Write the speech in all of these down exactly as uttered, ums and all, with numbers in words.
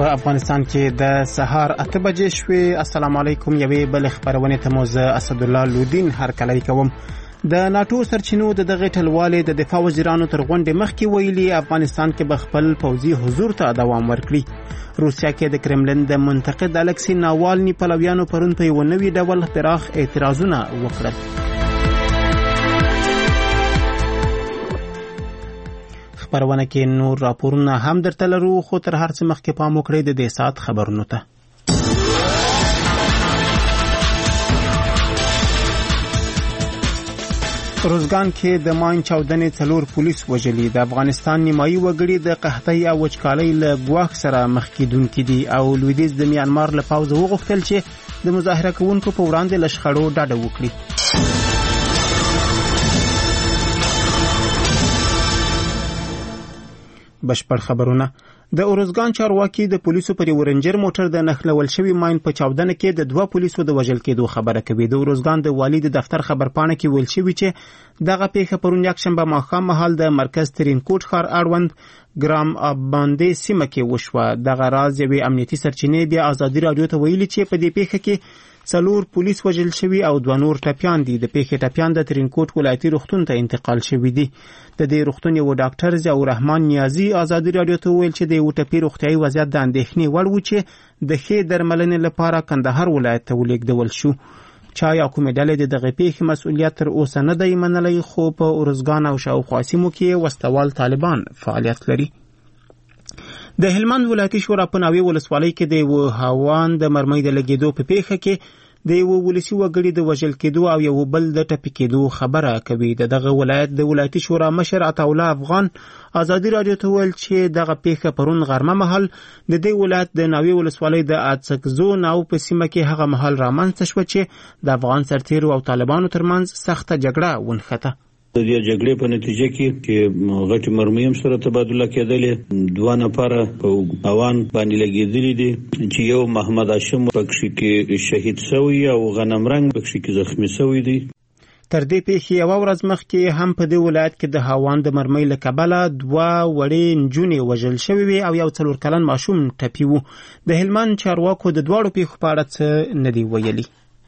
په افغانستان کې د سهار اته بجې شوې. السلام علیکم. یوې بل خبرونه ته مو زه اسد الله لودین هر کله کوم. د ناتو سرچینو د دغه ټلوالې د دفاع وزیرانو تر غونډې مخکې ویلي افغانستان کې به خپل پوځي حضور ته دوام ورکړي. روسیا کې د کرملن د منتقد الکسی ناوالني پلویانو پرون په یو نوي ډول پراخ اعتراضونه وکړل. خبرونه کې نور راپورونه هم درته لرو، خو تر هر څه مخکې پام وکړئ د دې ساعت خبرونو ته. روزګان کې د ماین چاودنې څلور پولیس وژلي. د افغانستان نیمایي وګړي د قحطۍ او وچکالۍ له ګواښ سره مخ کېدونکي دي او لویدیځ د میانمار له پوځه وغوښتل چې د مظاهره کوونکو په وړاندې له شخړو ډډه وکړي. بشپړ خبرونه. د اورزګان چارواکي د پولیسو پر یو رنجر موټر د نښلول شوی ماین په چاودنه کې د دوه پولیسو د وژل کېدو خبره کوي. د اورزګان د والي د دفتر خبرپاڼه کې ویل شوی چې دغه پیښه پرون یکشنبه ماښام مهال د مرکز ترینکوټ ښار اړوند ګرام آباندې سیمه کې وشوه. دغه راز یوې امنیتي سرچینې بیا ازادي راډیو ته ویلي چې په دې پیښه کې څلور پولیس وژل شوي او دوه نور ټپیان دي. د پیښې ټپیان د ترینکوټ ولایتي روغتون ته انتقال شوي دي. د دې روغتون یو ډاکټر ضیاء الرحمن نیازي ازادي راډیو ته ویل چې د یو ټپي روغتیایي وضعیت د اندېښنې وړ و چې د ښې درملنې لپاره کندهار ولایت ته ولېږدول شو. چا یا کومې ډلې د دغې پیښې مسؤلیت تر اوسه نه دی منلی، خو په اورزګان او شاوخوا سیمو کې وسوال طالبان فعالیت لري. د هلمند ولایتي شورا په ناوې ولسوالۍ کې د یو هاوان د مرمۍ د لګېدو په پیښه کې د یو ولسي وګړي د وژل کېدو او یو بل د ټپي کېدو خبره کوي. د دغه ولایت د ولایتي شورا مشر عطاالله افغان ازادي راډیو ته ویل چې دغه پیښه پرون غرمه مهال د دې ولایت د ناوې ولسوالۍ د اڅکزو ناو په سیمه کې هغه مهال رامنځته شوه چې د افغان سرتیرو او طالبانو ترمنځ سخته جګړه ونښته. د دې جګړې په نتیجه کې چې غټي مرمۍ هم سره تبادله کېدلې، دوه نفره په اوان باندې لګېدلي دي چې یو محمد هاشم پکښې کې شهید شوی او غنم رنګ پکښې کې زخمی شوی دی. تر دې پیښې یوه ورځ مخکې هم په دې ولایت کې د هاوان د مرمۍ له کبله دوه وړې نجونې وژل شوې وې او یو څلور کلن ماشوم ټپي و. د هلمند چارواکو د دواړو پیښو په اړه څه نه دي ویلي.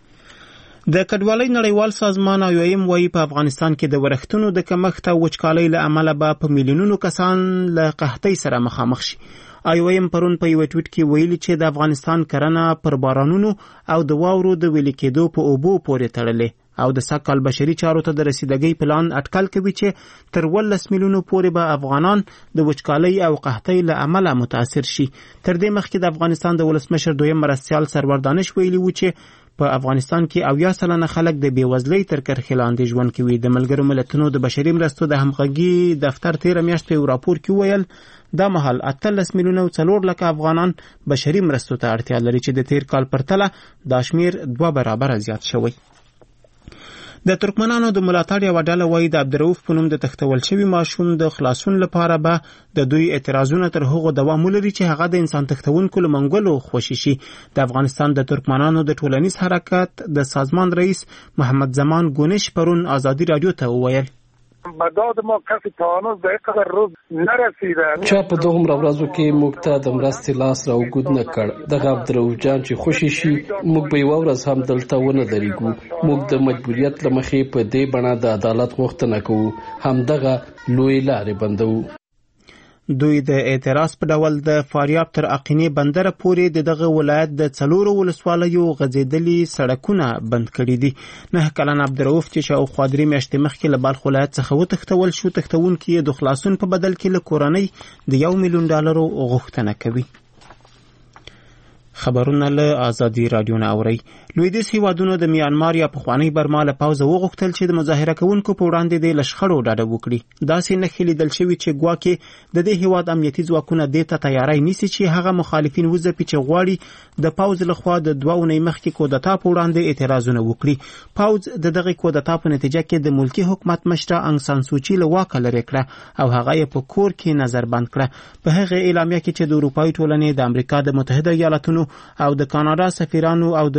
د کډوالۍ نړیوال سازمان آی او ایم وايي په افغانستان کې د ورښتونو د کمښت او وچکالۍ له امله به په میلیونونو کسان له قحطۍ سره مخامخ شي. آی او ایم پرون په یو ټویټ کې ویلي چې د افغانستان کرنه پر بارانونو او د واورو د ویلي کېدو په اوبو پورې تړلې او د سږکال بشري چارو ته د رسیدګۍ پلان اټکل کوي چې تر ولس میلیونو پورې به افغانان د وچکالۍ او قحطۍ له امله متاثر شي. تر دې مخکې د افغانستان د ولسمشر دویم مرستیال سرور دانش ویلي و چې په افغانستان کې اویا سلنه خلک د بېوزلۍ تر کرښې لاندې ژوند کوي. د ملګرو ملتونو د بشري مرستو د همغږي دفتر تېره میاشت په یو راپور کې ویل دا مهال اتلس میلیونه او څلور لکه افغانان بشري مرستو ته اړتیا لري چې د تېر کال پرتله دا شمېر دوه برابره زیات شوی. د ترکمنانو د ملاتړ یوه ډله وایي د عبدالرؤف په نوم د تښتول شوي ماشوم د خلاصون لپاره به د دوی اعتراضونه تر هغو دوام ولري چې هغه د انسان تښتونکو له منګولو خوشي شي. د افغانستان د ترکمنانو د ټولنیز حرکت د سازمان رئیس محمد زمان گونش پرون ازادي راډیو ته وویل مداد ما کسی تا هنوز به اینقدر روز نرسیده. چا په دغومره ورځو کې موږ ته د مرستې لاس راوګود نه کړ. دغه عبدالرؤف جان چې خوشي شي موږ به یوه ورځ هم دلته ونه درېږو. موږ د مجبوریت له مخې په دې بڼه د عدالت غوښتنه کوو، همدغه لویې لارې بندوو. دوی د اعتراض په ډول د فاریاب تر اقینې بندره پورې د دغه ولایت د څلورو ولسوالیو غځېدلي سړکونه بند کړي دي. نه کلن عبدالرؤف چې شاوخوا درې میاشتې مخکې له بلخ ولایت څخه وتښتول شو، تښتونکي یې د خلاصون په بدل کې له کورنۍ د یو میلیون ډالرو غوښتنه کوي. خبرونه له ازادي راډیو نه اورئ. لویدیځ هیوادونو د میانمار یا پخوانۍ برما له پوځه وغوښتل چې د مظاهره کوونکو په وړاندې د له شخړو ډډه وکړي. داسې نښې لیدل شوي چې ګواکې د دې هیواد امنیتي ځواکونه دې ته تیاری نیسي چې هغه مخالفین وځپي چې غواړي د پوځ لخوا د دوه اونۍ مخکې کودتا په وړاندې اعتراضونه وکړي. پوځ د دغې کودتا په نتیجه کې د ملکي حکومت مشره انګ سان سوچي له واکه لرې کړه او هغه یې په کور کې نظر بند کړه. په هغې اعلامیه کې چې د اروپایي ټولنې، د امریکا د متحده ایالاتونو او د کاناډا سفیرانو او د دولس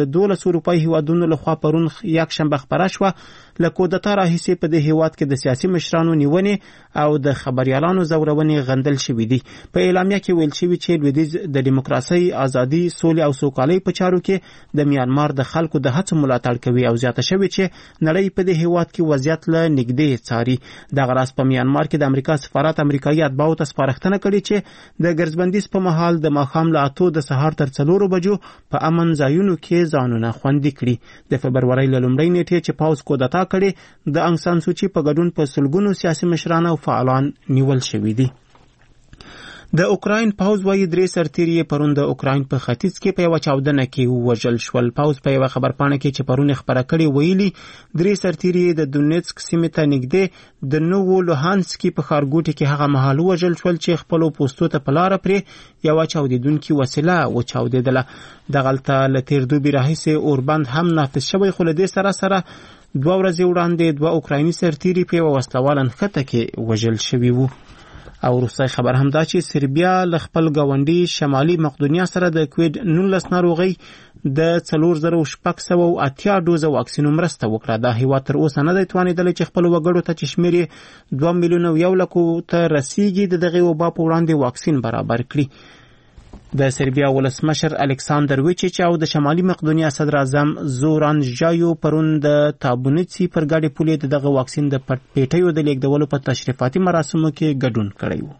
اتلسو اروپایي هیوادونو لخوا پرون یک شنبه خپره شوه. له کودتا راهیسې په دې هیواد کې د سیاسي مشرانو نیونې او د خبریالانو ځورونې غندل شوي دي. په اعلامیه کې ویل شوي چې لویدیځ د ډیموکراسۍ، ازادي، سولې او سوکالۍ په چارو کې د میانمار د خلکو د هڅو ملاتړ کوي او زیاته شوي چې نړۍ په دې هیواد کې وضعیت له نږدې څاري. دغه راز په میانمار کې د امریکا سفارت امریکایي اتباعو ته سپارښتنه کړې چې د ګرځبندیز په مهال د ماښام له اتو د سهار تر څلورو بجو په امن ځایونو کې ځانونه خوندي کړي. د فبرورۍ له لومړۍ نیټې چې پوځ کودتا کړې د انګ سان سوچي په ګډون په سلګونو سیاسي مشران او فعالان نیول شوي دي. د اوکراین پوځ وايي درې سرتیري پرون د اوکراین په ختیځ کې په یوه چاودنه کې ووژل شول. پوځ په یوه خبرپاڼه کې چې پرون خبره کړې ویلي درې سرتیري د دونیتسک سیمې ته نږدې د نوو لوهانسکي په ښارګوټي کې هغه مهال ووژل شول چې خپلو پوستو ته په لاره پرې یوه چاودېدونکې وسیله وچاودېدله. دغلته له تېر دوبي راهیسې اوربند هم نافذ شوی، خو له دې سره سره دوه ورځې وړاندې دوه اوکرایني سرتیري په یوه وسلواله نښته کې وژل شوي وو. او وروستی خبر هم دا چې سربیا له خپل ګاونډي شمالي مقدونیا سره د کوویډ نولس ناروغۍ د څلور زره شپږ سوه اتیا ډوزه واکسینو مرسته وکړه. دا هیواد تر اوسه نه دی توانېدلی چې خپلو وګړو ته چې شمېر یې دوه میلیونه یو لکو ته رسیږي د دغې وبا په وړاندې واکسین برابر کړي. د سربیا ولسمشر الکساندر ویچیچ او د شمالي مقدونیا صدر اعظم زوران ژایو پرون د تابونیتسي پر ګاډي پولې د دغه واکسین د پیټیو د لیږدولو په تشریفاتي مراسمو کې ګډون کړی و.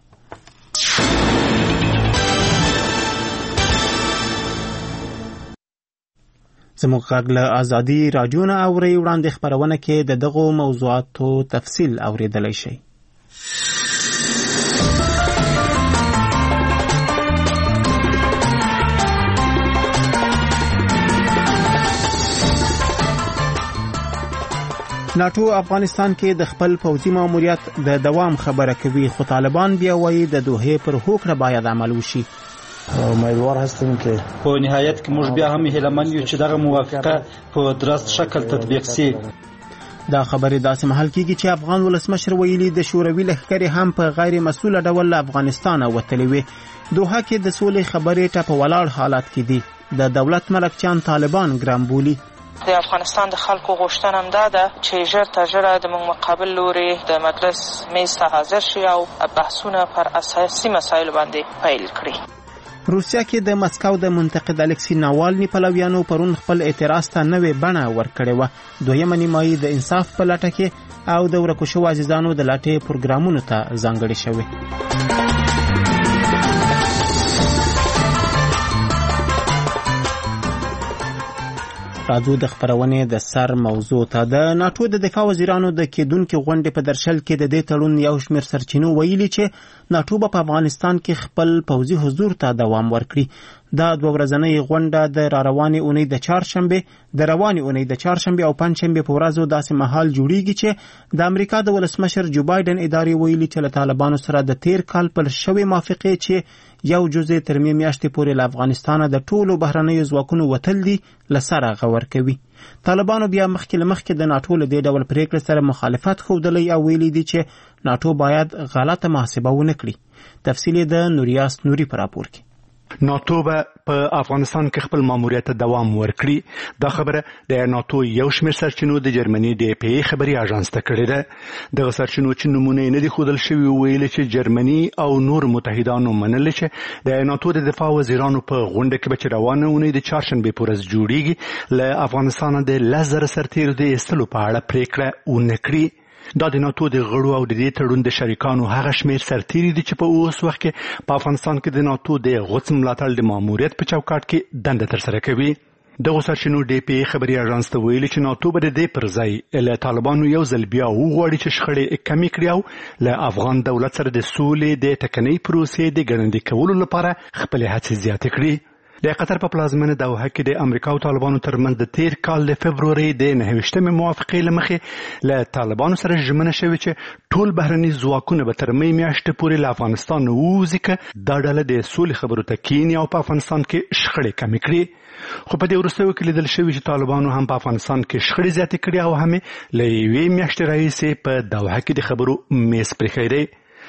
زموږ غږ له ازادي راډیو نه اورئ. وړاندې خپرونه کې د دغو موضوعاتو تفصیل اورېدلی شئ. ناټو افغانستان کې د خپل پوځي ماموریت د دوام خبره کوي، خو طالبان بیا وایي د دوحې پر هوکړه باید عمل وشي. امیدوار هستیم که په نهایت کې موږ بیا هم هیلهمند یو چې دغه موافقه په درست شکل تطبیق شي. دا خبرې داسې مهال کېږي چې افغان ولسمشر ویلي د شوروي لښکرې هم په غیر مسؤله ډول له افغانستانه وتلې وې. دوحه کې د سولې خبرې ټپه ولاړ حالات کې دي. د دولت ملکچان طالبان ګرام بولي. د افغانستان د خلکو غوښتنه هم دا ده چې ژر تر ژره د موږ مقابل لوري د مجلس میز ته حاضر شي او بحثونه پر اساسي مسایلو باندې پیل کړي. روسیا کې د مسکو د منتقد الکسی ناوالني پلویانو پرون خپل اعتراض ته نوې بڼه ورکړې وه. دویمه نیمایي د انصاف په لټه کې او د ورکو شوو عزیزانو د لټې پروګرامونو ته ځانګړې شوې. راځو د خبرونې د سر موضوع ته. د ناټو د دفاع وزیرانو د کېدونکې غونډې په درشل کې د دې تړون یو شمېر سرچینو ویلي چې ناټو به په افغانستان کې خپل پوځي حضور ته دوام ورکړي. دا دوه ورځنۍ غونډه د راروانې اونۍ د چهارشنبې د روانې اونۍ د چهارشنبې او پنجشنبې په ورځو داسې مهال جوړیږي چې د امریکا د ولسمشر جو بایدن ادارې ویلي چې له طالبانو سره د تیر کال پر شوې موافقې چې یو جزء تر مې میاشتې پورې له افغانستانه د ټولو بهرنیو ځواکونو وتل دي له سره غور کوي. طالبانو بیا مخکې له مخکې د ناټو له دې ډول پریکړې سره مخالفت ښودلی او ویلي دي چې ناټو باید غلطه محاسبه ونه کړي. تفصیل یې د نوریاس نوري په راپور کې. ناټو به په افغانستان کې خپل ماموریت ته دوام ورکړي. دا خبره د ناټو یو شمېر سرچینو د جرمني د پی ای خبري اژانس ته کړې ده. دغه سرچینو چې نمونه نه دي ښودل شوي ویلي چې جرمني او نور متحدانو منلي چې د ناټو د دفاع وزیرانو په غونډه کې به چې روانه اونۍ د چهارشنبې په ورځ جوړیږي له افغانستانه د لس زره سرتیرو د ایستلو په اړه پریکړه ونه کړي. دا د ناټو د غړو او د دې تړون د شریکانو هغه شمېر سرتیري دي چې په اوس وخت کې په افغانستان کې د ناټو د غوڅ ملاتړ د ماموریت په چوکاټ کې دنده ترسره کوي. دغه سرچینو ډي پی ای خبري اژانس ته ویلي چې ناټو به د دې پر ځای له طالبانو یو ځل بیا وغواړي چې شخړې کمې کړي او له افغان دولت سره د سولې د ټکنۍ پروسې د ګړندي کولو لپاره خپلې هڅې زیاتې کړي. د قطر په پلازمینه دوحه کې د امریکا او طالبانو ترمنځ د تیر کال د فبرورۍ د نهه ویشتمې موافقې له مخې له طالبانو سره ژمنه شوې چې ټول بهرني ځواکونه به تر مې میاشتې پورې له افغانستان ووځي که دا ډله د سولې خبرو ته کښېني او په افغانستان کې شخړې کمې کړي. خو په دې وروستیو کې لیدل شوي چې طالبانو هم په افغانستان کې شخړې زیاتې کړي او هم له یوې میاشتې راهیسې په دوحه کې د خبرو میز پرېښی دی.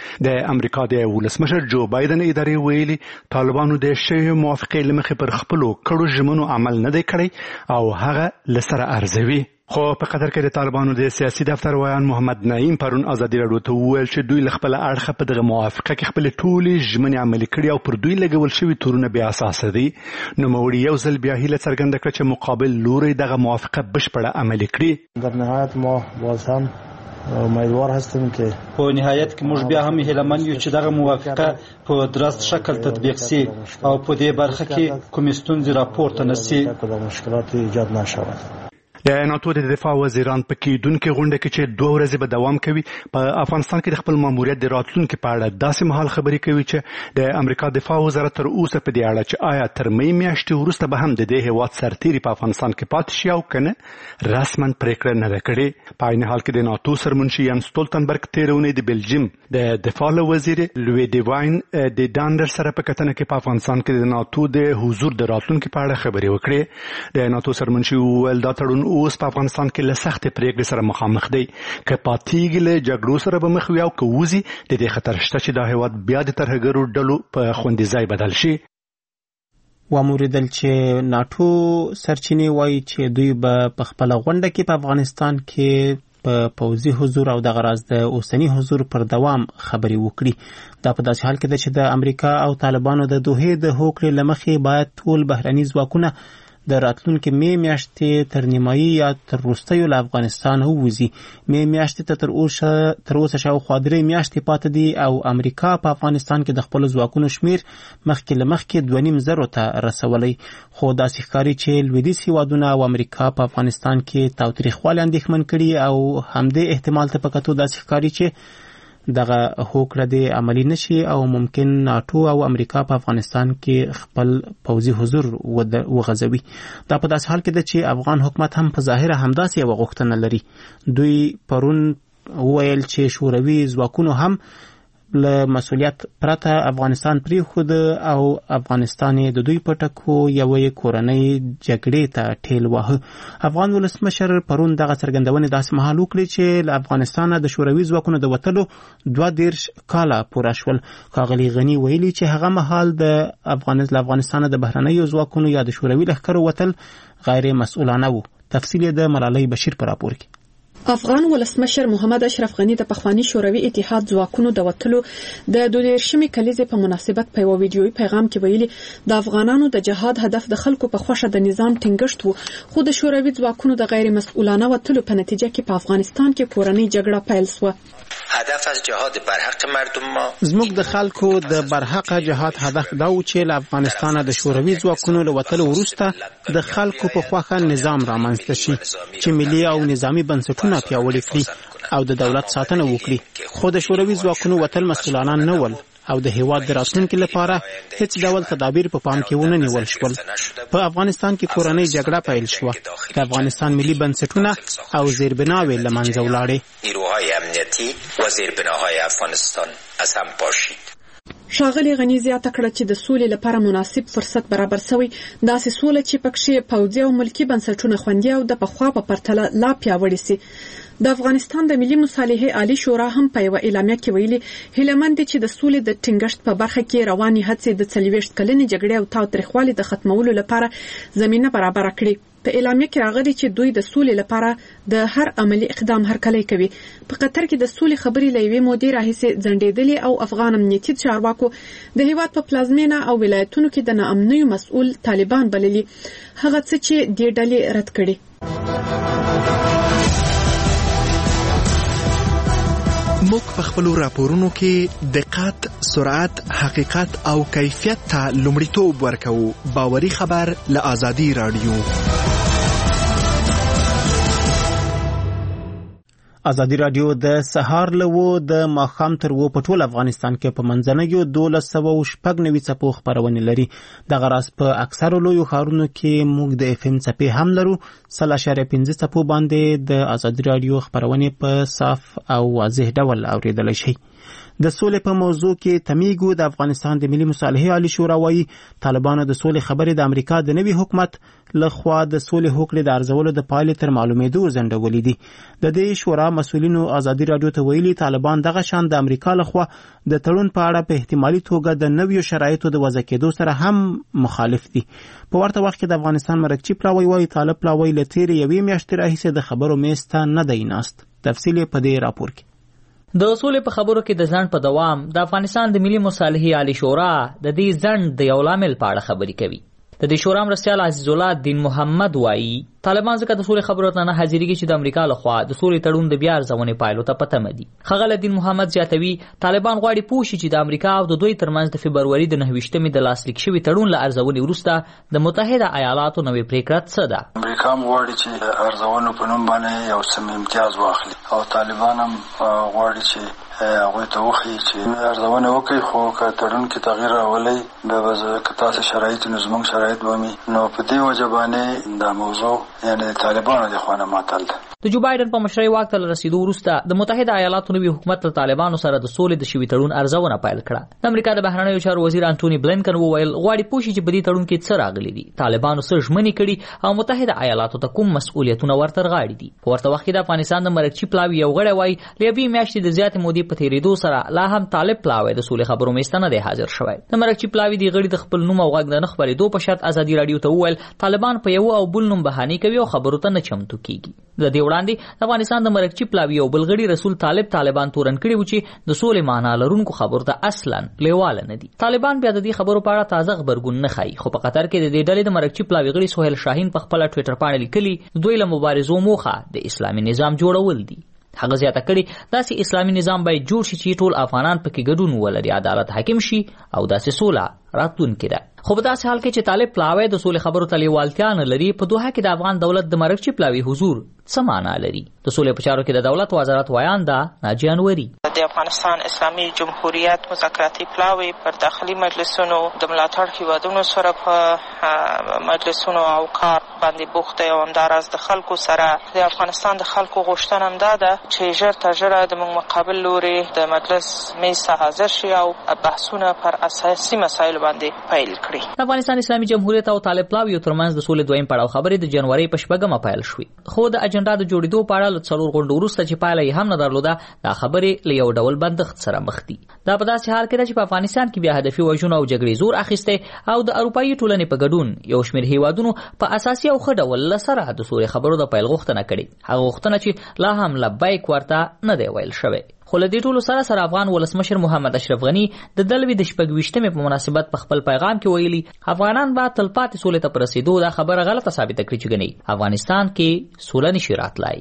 د امریکا د ولسمشر جو بایدن ادارې ویلي طالبانو د شوې موافقې لمخې پر خپلو کړو ژمنو عمل نه دی کړی او هغه لسره ارزوي. خو په قطر کې د طالبانو د سیاسي دفتر ویان محمد نعیم پرون ازادي راډیو ته وویل چې دوی له خپل اړخه په دغه موافقه کې خپل ټولې ژمنې عملي کړي او پر دوی لګول شوي تورونه بې اساسه دي. نوموړي یو ځل بیا هیله څرګنده کړه چې مقابل لوری دغه موافقه بشپړه عملي کړي. در نهایت ما باز هم امیدوار هستیم که په نهایت کې موږ بیا هم هیلهمن یو چې دغه موافقه په درست شکل تطبیق شي او په دې برخه کې کومې ستونزې راپورته نه شي، مشکلات ایجاد نشود. د ناتو د دفاع وزیران په کېدونکې غونډه کې چې دوه ورځې به دوام کوي په افغانستان کې د خپل ماموریت د راتلونکي په اړه داسې مهال خبرې کوي چې د امریکا دفاع وزارت تر اوسه په دې اړه چې آیا تر مې میاشتې وروسته به هم د دې هېواد سرتیري په افغانستان کې پاتې شي او که نه رسما پرېکړه نه ده کړې. په عین حال کې د ناتو سرمنشي ین سټولتنبرګ تېره اونۍ د بلجیم د دفاع له وزیر لوی ډیواین د ډانډر سره په کتنه کې په افغانستان کې د ناتو د حضور د راتلونکي په اړه خبرې وکړې. د ناتو سرمنشي وویل دا تړون اوس په افغانستان کې له سختې پرېکړې سره مخامخ دی، که پاتېږي له جګړو سره به مخ وي او که وځي د دې خطر شته چې دا هېواد بیا د ترهګرو ډلو په خوندي ځای بدل شي. واوریدل چې ناټو سرچینې وایي چې دوی به په خپله غونډه کې په افغانستان کې په پوځي حضور او دغه راز د اوسني حضور پر دوام خبرې وکړي. دا په داسې حال کې ده چې د امریکا او طالبانو د دوحې د هوکړې له مخې باید ټول بهرني ځواکونه د راتلونکي مې میاشتې تر نیمایي یا تر وروستیو له افغانستان ووځي. مې میاشتې ته تر اوسه تر اوسه شاوخوا درې میاشتې پاتې دي او امریکا په افغانستان کې د خپلو ځواکونو شمیر مخکې له مخکې دوه نیم زرو ته رسولی. خو داسې ښکاري چې لویدیځ هېوادونه او امریکا په افغانستان کې تاوتریخوالی اندېښمن کړي او همدې احتمال ته په کتو داسې ښکاري چې دغه هوکړه د عملی نشي او ممکن ناټو او امریکا په افغانستان کې خپل پوځي حضور وغځوي. دا په داسې حال کې ده چې افغان حکومت هم په ظاهره همداسې یوه غوښتنه لري. دوی پرون وویل چې شوروي ځواکونو هم له مسؤلیت پرته افغانستان پرېښود او افغانستان د دوی په ټکو یوې کورنۍ جګړې ته ټېل واهه. افغان ولسمشر پرون دغه څرګندونې داسې مهال وکړې چې له افغانستانه د شوروي ځواکونو د وتلو دوه دېرش کاله پوره شول. ښاغلي غني ویلي چې هغه مهال د افغانستانه د بهرنیو ځواکونو یا د شوروي لښکرو وتل غیر مسؤلانه و. تفصیل د ملالۍ بشیر په راپور کې. افغان ولسمشر محمد اشرف غني د پخوانی شوروي اتحاد ځواکونو د وتلو د دوه دیرشمې کلیزې په مناسبت په یو ویډیويي پیغام کې ویلي د افغانانو د جهاد هدف د خلکو په خوښه د نظام ټینګښت وو، خو د شوروي ځواکونو د غیر مسؤلانه وتلو په نتیجه کې په افغانستان کې کورنۍ جګړه پیل شوه. هدف از جهاد برحق مردم ما زموږ د خلکو د برحق جهاد هدف دا و چې له افغانستانه د شوروي ځواکونو له وتلو وروسته د خلکو په خوښه نظام رامنځته شي چې ملي او نظامي بنسټونه پیاوړي کړي او د دولت ساتنه وکړي. خو د شوروي ځواکونو وتل مسؤلانه نه ول او د هېواد د راتلونکي لپاره هیڅ ډول تدابیر په پام کې ونه نیول شول. په افغانستان کې کورنۍ جګړه پیل شوه. د افغانستان ملي بنسټونه او زیربناوې له منځه ولاړې. نیروهای امنیتي و زیربناهای افغانستان از هم پاشید. ښاغلي غني زیاته کړه چې د سولې لپاره مناسب فرصت برابر شوی، داسې سوله چې پکښې پوځي او ملکي بنسټونه خوندي او د پخوا په پرتله لا پیاوړي سي. د افغانستان د ملي مصالحې عالی شورا هم په یوه اعلامیه کې ویلي هیلهمند دي چې د سولې د ټینګښت په برخه کې روانې هڅې د څلوېښت کلنې جګړې او تاوتریخوالي د ختمولو لپاره زمینه برابره کړي. په اعلامیه کې راغلي چې دوی د سولې لپاره د هر عملی اقدام هرکلی کوي. په قطر کې د سولې خبرې له یوې مودې راهیسې ځنډېدلې او افغان امنیتي چارواکو د هېواد په پلازمینه او ولایتونو کې د ناامنیو مسؤل طالبان بللي، هغه څه چې دې ډلې رد کړي. موږ په خپلو راپورونو کې دقت، سرعت، حقیقت او کیفیت ته لومړیتوب ورکوو. باوري خبر له آزادي راډیو. ازادي راډیو د سهار له د ماښام تر و په ټول افغانستان کې په منځنیو دولس سوه شپږ نوي څپو خپرونې لري. دغه راز په اکثرو لویو ښارونو کې موږ د اف ام څپې هم لرو. سل اشاریه پنځه څپو باندې د ازادي راډیو خپرونې په صاف او واضح ډول اوریدلی شي. د سولې په موضوع کې تمیګو د افغانستان د ملي مصالحې عالی شورا وايي طالبانو د سولې خبرې د امریکا د نوي حکومت لخوا د سولې هوکړې د ارزولو د پایلې تر معلومېدو ځنډولې دي. د دې شورا مسؤلینو ازادي رادیو ته ویلي طالبان دغه شان د امریکا لخوا د تړون په اړه په احتمالي توګه د نویو شرایطو د وضع کېدو سره هم مخالف دي. په ورته وخت کې د افغانستان مرکچی پلاوی وايي طالب پلاوی له تېرې یوې میاشتې راهیسې د خبرو میز ته نه دی ناست. تفصیل په دې راپور کې. د سولې په خبرو کې د ځنډ په دوام د افغانستان د ملي مصالحې عالی شورا د دې ځنډ د یو لامل په اړه خبرې کوي. د دې شورا مرستیال عزیز الله الدین محمد وایي طالبان ځکه د سولې خبرو ته نه حاضرېږي چې د امریکا لخوا د سولې تړون د بیا ارزونې پایلو ته پته مدي. ښاغلی الدین محمد زیاتوي طالبان غواړي پوه شي چې د امریکا او د دوی ترمنځ د فبروري د نهه ویشتمې د لاسلیک شوي تړون له ارزونې وروسته د متحده ایالاتو نوې پریکړه څه ده. امریکا هم غواړي چې ارزونو په نوم باندې یو څه امتیاز واخلي او طالبان هم غواړي چې هغوی ته وښیي چې ارزونه وکړي، خو که تړون کې تغییر راولئ بیا به که تاسې شرایط نو زموږ شرایط به وي. نو په دې وجه باندې دا موضوع یعنې د طالبانو د خوا نه معطل ده. د جو بایدن په مشرۍ واک ته رسیدو وروسته د متحده ایالاتو نوي حکومت له طالبانو سره د سولې د شوي تړون ارزونه پیل کړه. د امریکا د بهرنیو چارو وزیر انټوني بلینکن وویل غواړي پوه شي چې په دې تړون کې څه راغلي دي، طالبانو څه ژمنې کړي او متحده ایالاتو ته کوم مسؤلیتونه ورته رغاړي دي. په ورته وخت کې د افغانستان د مرکچی پلاوي یو غړی وایي له یوې میاشتې د زیاتې مودې په تېرېدو سره لا هم طالب پلاوی د سولې خبرو میز ته نه دی حاضر شوی. د مرکچی پلاوي د غړي د خپل نوم او غږ د نه خپرېدو په شرط ازادي رادیو ته وویل طالبان په یو او بل نوم بهانې کوي او خبرو ته نه چمتو کیږي. د دې وړاندې د افغانستان د مرکچی پلاوي او بل غړي رسول طالب طالبان تورن کړي و چې د سولې معنا لرونکو خبرو ته اصلا لیواله نه دي. طالبان بیا د دې خبرو په اړه تازه خبرګون نه ښایي، خو په قطر کې د دې ډلې د مرکچی پلاوي غړي سهیل شاهین په خپل ټویټر باندې لیکلي دوی له مبارزو موخه د اسلامي نظام جوړول دي. هغه زیاته کړي داسې اسلامي نظام باید جوړ شي چې ټول افغانان پکې ګډون ولري، عدالت حاکم شي او داسې سوله راتلونکې ده. خو په داسې حال کې چې طالب پلاوی د سولې خبرو ته لیوالتیا نه لري، په دوحه کې د افغان دولت د مرکچی پلاوي حضور څه معنا لري؟ د سولې په چارو کې د دولت وزارت وایانده ناجیه انوري د افغانستان اسلامي جمهوریت مذاکراتي پلاوی پر داخلي مجلسونو د ملاتړ هیوادونو سره په مجلسونو او کار باندې بوخت دی او همداراز د خلکو سره د افغانستان د خلکو غوښتنه همدا ده چې ژر تر ژره د موږ مقابل لوري د مجلس میز ته حاضر شي او بحثونه پر اساسي مسایلو باندې پیل کړي. د افغانستان اسلامي جمهوریت او طالب پلاوی ترمنځ د سولې دویم پړاو خبرې د جنوري په شپږمه پیل شوې، خو د اجنډا د جوړېدو په اړه له څلور غونډو وروسته چې پایله یې هم نه درلوده دا خبرې له یو ډول بندښت سره مخ دي. دا په داسې حال کې ده چې په افغانستان کې بیا هدفي وژنو او جګړې زور اخیستی او د اروپایي ټولنې په ګډون یو شمېر هیوادونو په اساسي او ښه ډول له سره د سولې خبرو د پیل غوښتنه کړې، هغه غوښتنه چې لا هم لبیک ورته نه دی ویل شوی. خو له دې ټولو سره سره افغان ولسمشر محمد اشرف غني د دلوي د شپږ ویشتمې په مناسبت په خپل پیغام کې ویلي افغانان به تلپاتې سولې ته په رسېدو دا خبره غلطه ثابته کړي چې ګني افغانستان کې سوله نشي راتلای.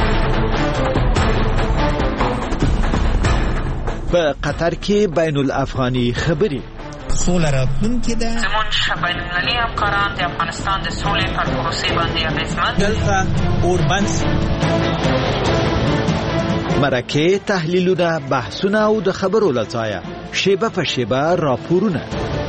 په قطر کې بین الافغاني خبرې سوله راتلونکې ده. زموږ بین المللي همکاران د افغانستان د سولې پر پروسې باندې اغېزمن دلته اوربند مرکه تحلیلونه بحثونه او د خبرو لځایه شیبه په شیبه راپورونه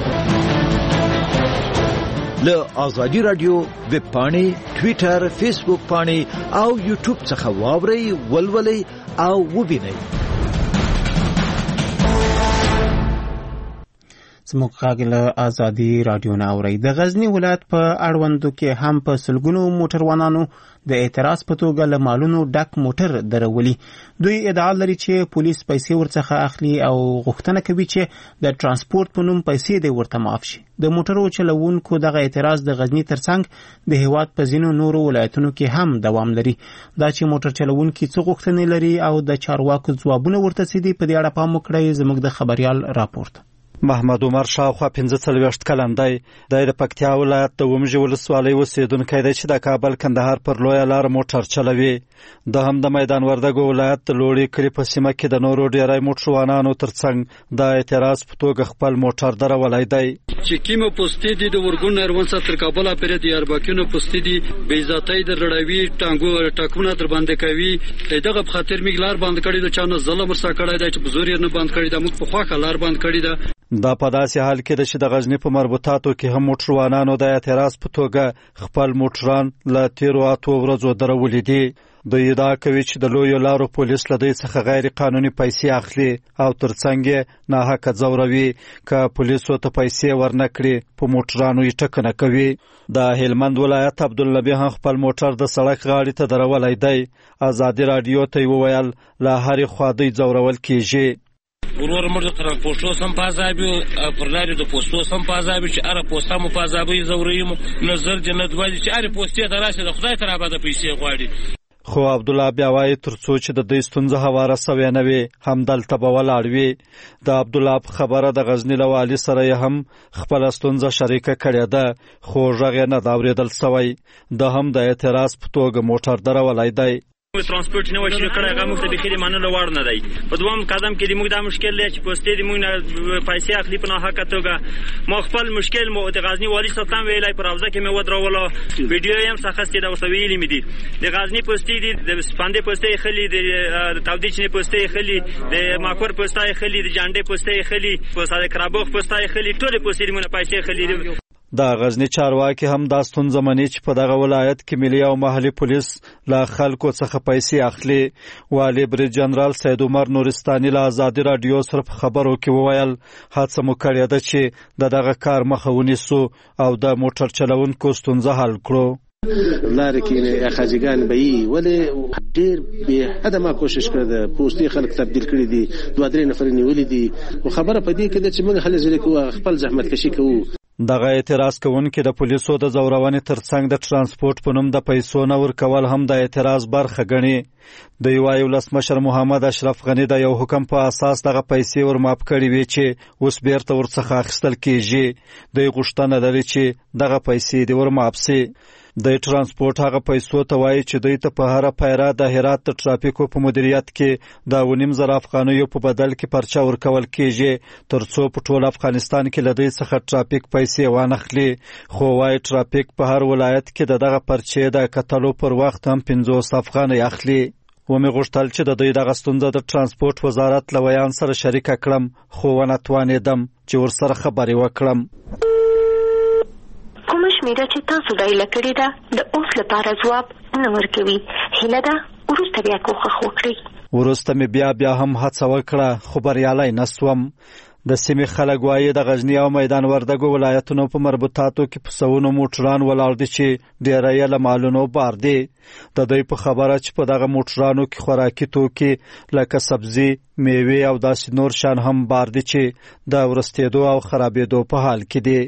له آزادی رادیو ویب پاڼې ټویټر فیسبوک پاڼې او یوټیوب څخه واورئ ولولئ او وبینئ. زموږ غږ له آزادي رادیو نه اورئ. د غزني ولایت په اړوندو کې هم په سلګونو موټروانانو د اعتراض په توګه له مالونو ډک موټر درولي. دوی ادعا لري چې پولیس پیسې ورڅخه اخلي او غوښتنه کوي چې د ترانسپورت په نوم پیسې دې ورته معاف شي. د موټرو چلوونکو دغه اعتراض د غزني ترڅنګ د هیواد په ځینو نورو ولایتونو کې هم دوام لري. دا چې موټر چلوونکي څه غوښتنې لري او د چارواکو ځوابونه ورته څه دي، په دې اړه پام وکړئ. زموږ د خبریال راپورټ. محمد عمر شاوخوا پنځه څلوېښت کلن دی. د پکتیا ولایت د ومژې ولسوالۍ اوسېدونکی دی چې د کابل کندهار پر لویه لار موټر چلوي. د هم د میدان وردګو ولایت د لوړې کلي په سیمه کې د نورو ډېری موټروانانو ترڅنګ د اعتراض په توګه خپل موټر درولی دی. چې کومه پوستې دي د ورګون اروان څخه تر کابل پورې د یارباکینو پوستې دي بې ذاتۍ د رړوي ټانګو ټاکونه در باندې کوي. دغه په خاطر موږ لار بند کړی د چانه ظلم ورسره کړی دی چې په زور یې نه بند کړی دی، موږ په خواخه لار بند کړی دی. دا په داسې حال کې ده چې د غزني په مربوطاتو کې هم موټروانانو د اعتراض په توګه خپل موټران له تیرو اتو ورځو درولي دي. دوی ادعا کوي چې د لویو لارو پولیس له دوی څخه غیر قانوني پیسې اخلي او ترڅنګ یې ناحقه ځوروي. که پولیسو ته پیسې ورنکړي په موټرانو یې ټکنه کوي. د هلمند ولایت عبدالنبي هم خپل موټر د سړک غاړې ته درولی دی. ازادي راډیو ته یې وویل له هرې خوا دوی ځورول کیږي. ورور موږ د ترانسپورټو سم پازابي پر لارې د پوسټو سم پازابي چې اره پوسټه مو پازابي زوریم نظر جنت وایي چې اره پوسټه دراسه د خدای تر آباده پیسې غواړي. خو عبدالله بیا وایي تر څو چې د دې ستونزه هواره سوې نه وي همدلته به ولاړ وي. د عبدالله په خبره د غزني له والي سره یې هم خپله ستونزه شریکه کړې ده خو غږ یې نه ده اورېدل سوی. ده هم د اعتراض په توګه موټر درولی دی. ترانسپورت نه وشي کړه هغه موږ ته به خېری منلو وړ نه دی. په دوم قدم کې موږ دا مشکل دی چې پوسټې دی موږ پیسې اخلي په ناحقه توګه. ما خپل مشکل مو د غزنی والي سلطان ویلای پر اوزه کې مې ودرولو ویډیو یې هم څخه دا وسویلې مې دي. د غزنی پوسټې دی د سپاندې پوسټې خلی د تاودیچنې پوسټې خلی د ماکور پوسټې خلی د جانډې پوسټې خلی په صادق رابوخ پوسټې خلی ټول پوسټې موږ پیسې خلی. د غزنی چارواکي هم دا ستونزه مني چې په دغه ولایت کې ملي او محلي پولیس له خلکو څخه پیسې اخلي. والي برید جنرال سید عمر نورستاني له ازادي راډیو سره په خبرو کې وویل هڅه مو کړې ده چې د دغه کار مخه ونیسو او د موټر چلونکو ستونزه حل کړو. لارې کې خاجګان به یې ولې ډېر بې حده ما کوشش کړی ده. پوستې خلک تبدیل کړي دي دوه درې نفر نیولي دي. خبره په دې کې ده چې موږ هلې ځلې کوو خپل زحمت کشي کوو. دغه اعتراض کوونکي د پولیسو د ځورونې ترڅنګ د ترانسپورت په نوم د پیسو نه ورکول هم د اعتراض برخه ګڼي. دوی وایي ولسمشر محمد اشرف غني د یو حکم په اساس دغه پیسې ورماپ کړي وي چې اوس بیرته ورڅخه اخیستل کیږي. دوی غوښتنه لري چې دغه پیسې دې ورماپ سي. د ترانسپورت هغه پیسو ته وایي چې دوی ته په هره پیره د هرات د ټرافیکو په مدیریت کې د اوه نیم زره افغانیو په بدل کې پرچه ورکول کیږي تر څو په ټول افغانستان کې له دوی څخه ټرافیک پیسې وانخلي. خو وایي ټرافیک په هر ولایت کې د دغه پرچې د کتلو پر وخت هم پنځوس افغانۍ اخلي. ومې غوښتل چې د دوی دغه ستونزه د ترانسپورت وزارت له ویان سره شریکه کړم خو ونه توانېدم چې ورسره خبرې وکړم. کومه شمیره چې تاسو ډایل کړې ده د اوس لپاره ځواب نه ورکوي. هیله ده وروسته بیا کوښښ وکړئ. وروسته مې بیا بیا هم هڅه وکړه خو بریالی نه سوم. د سیمې خلک وایي د غزني او میدان وردګو ولایتونو په مربوطاتو کې په سوونو موټران ولاړ دي چې ډېری یې له مالونو بار دي. د دوی په خبره چې په دغه موټرانو کې خوراکي توکي لکه سبزي میوې او داسې نور شیان هم بار دي چې د ورستېدو او خرابېدو په حال کې دي.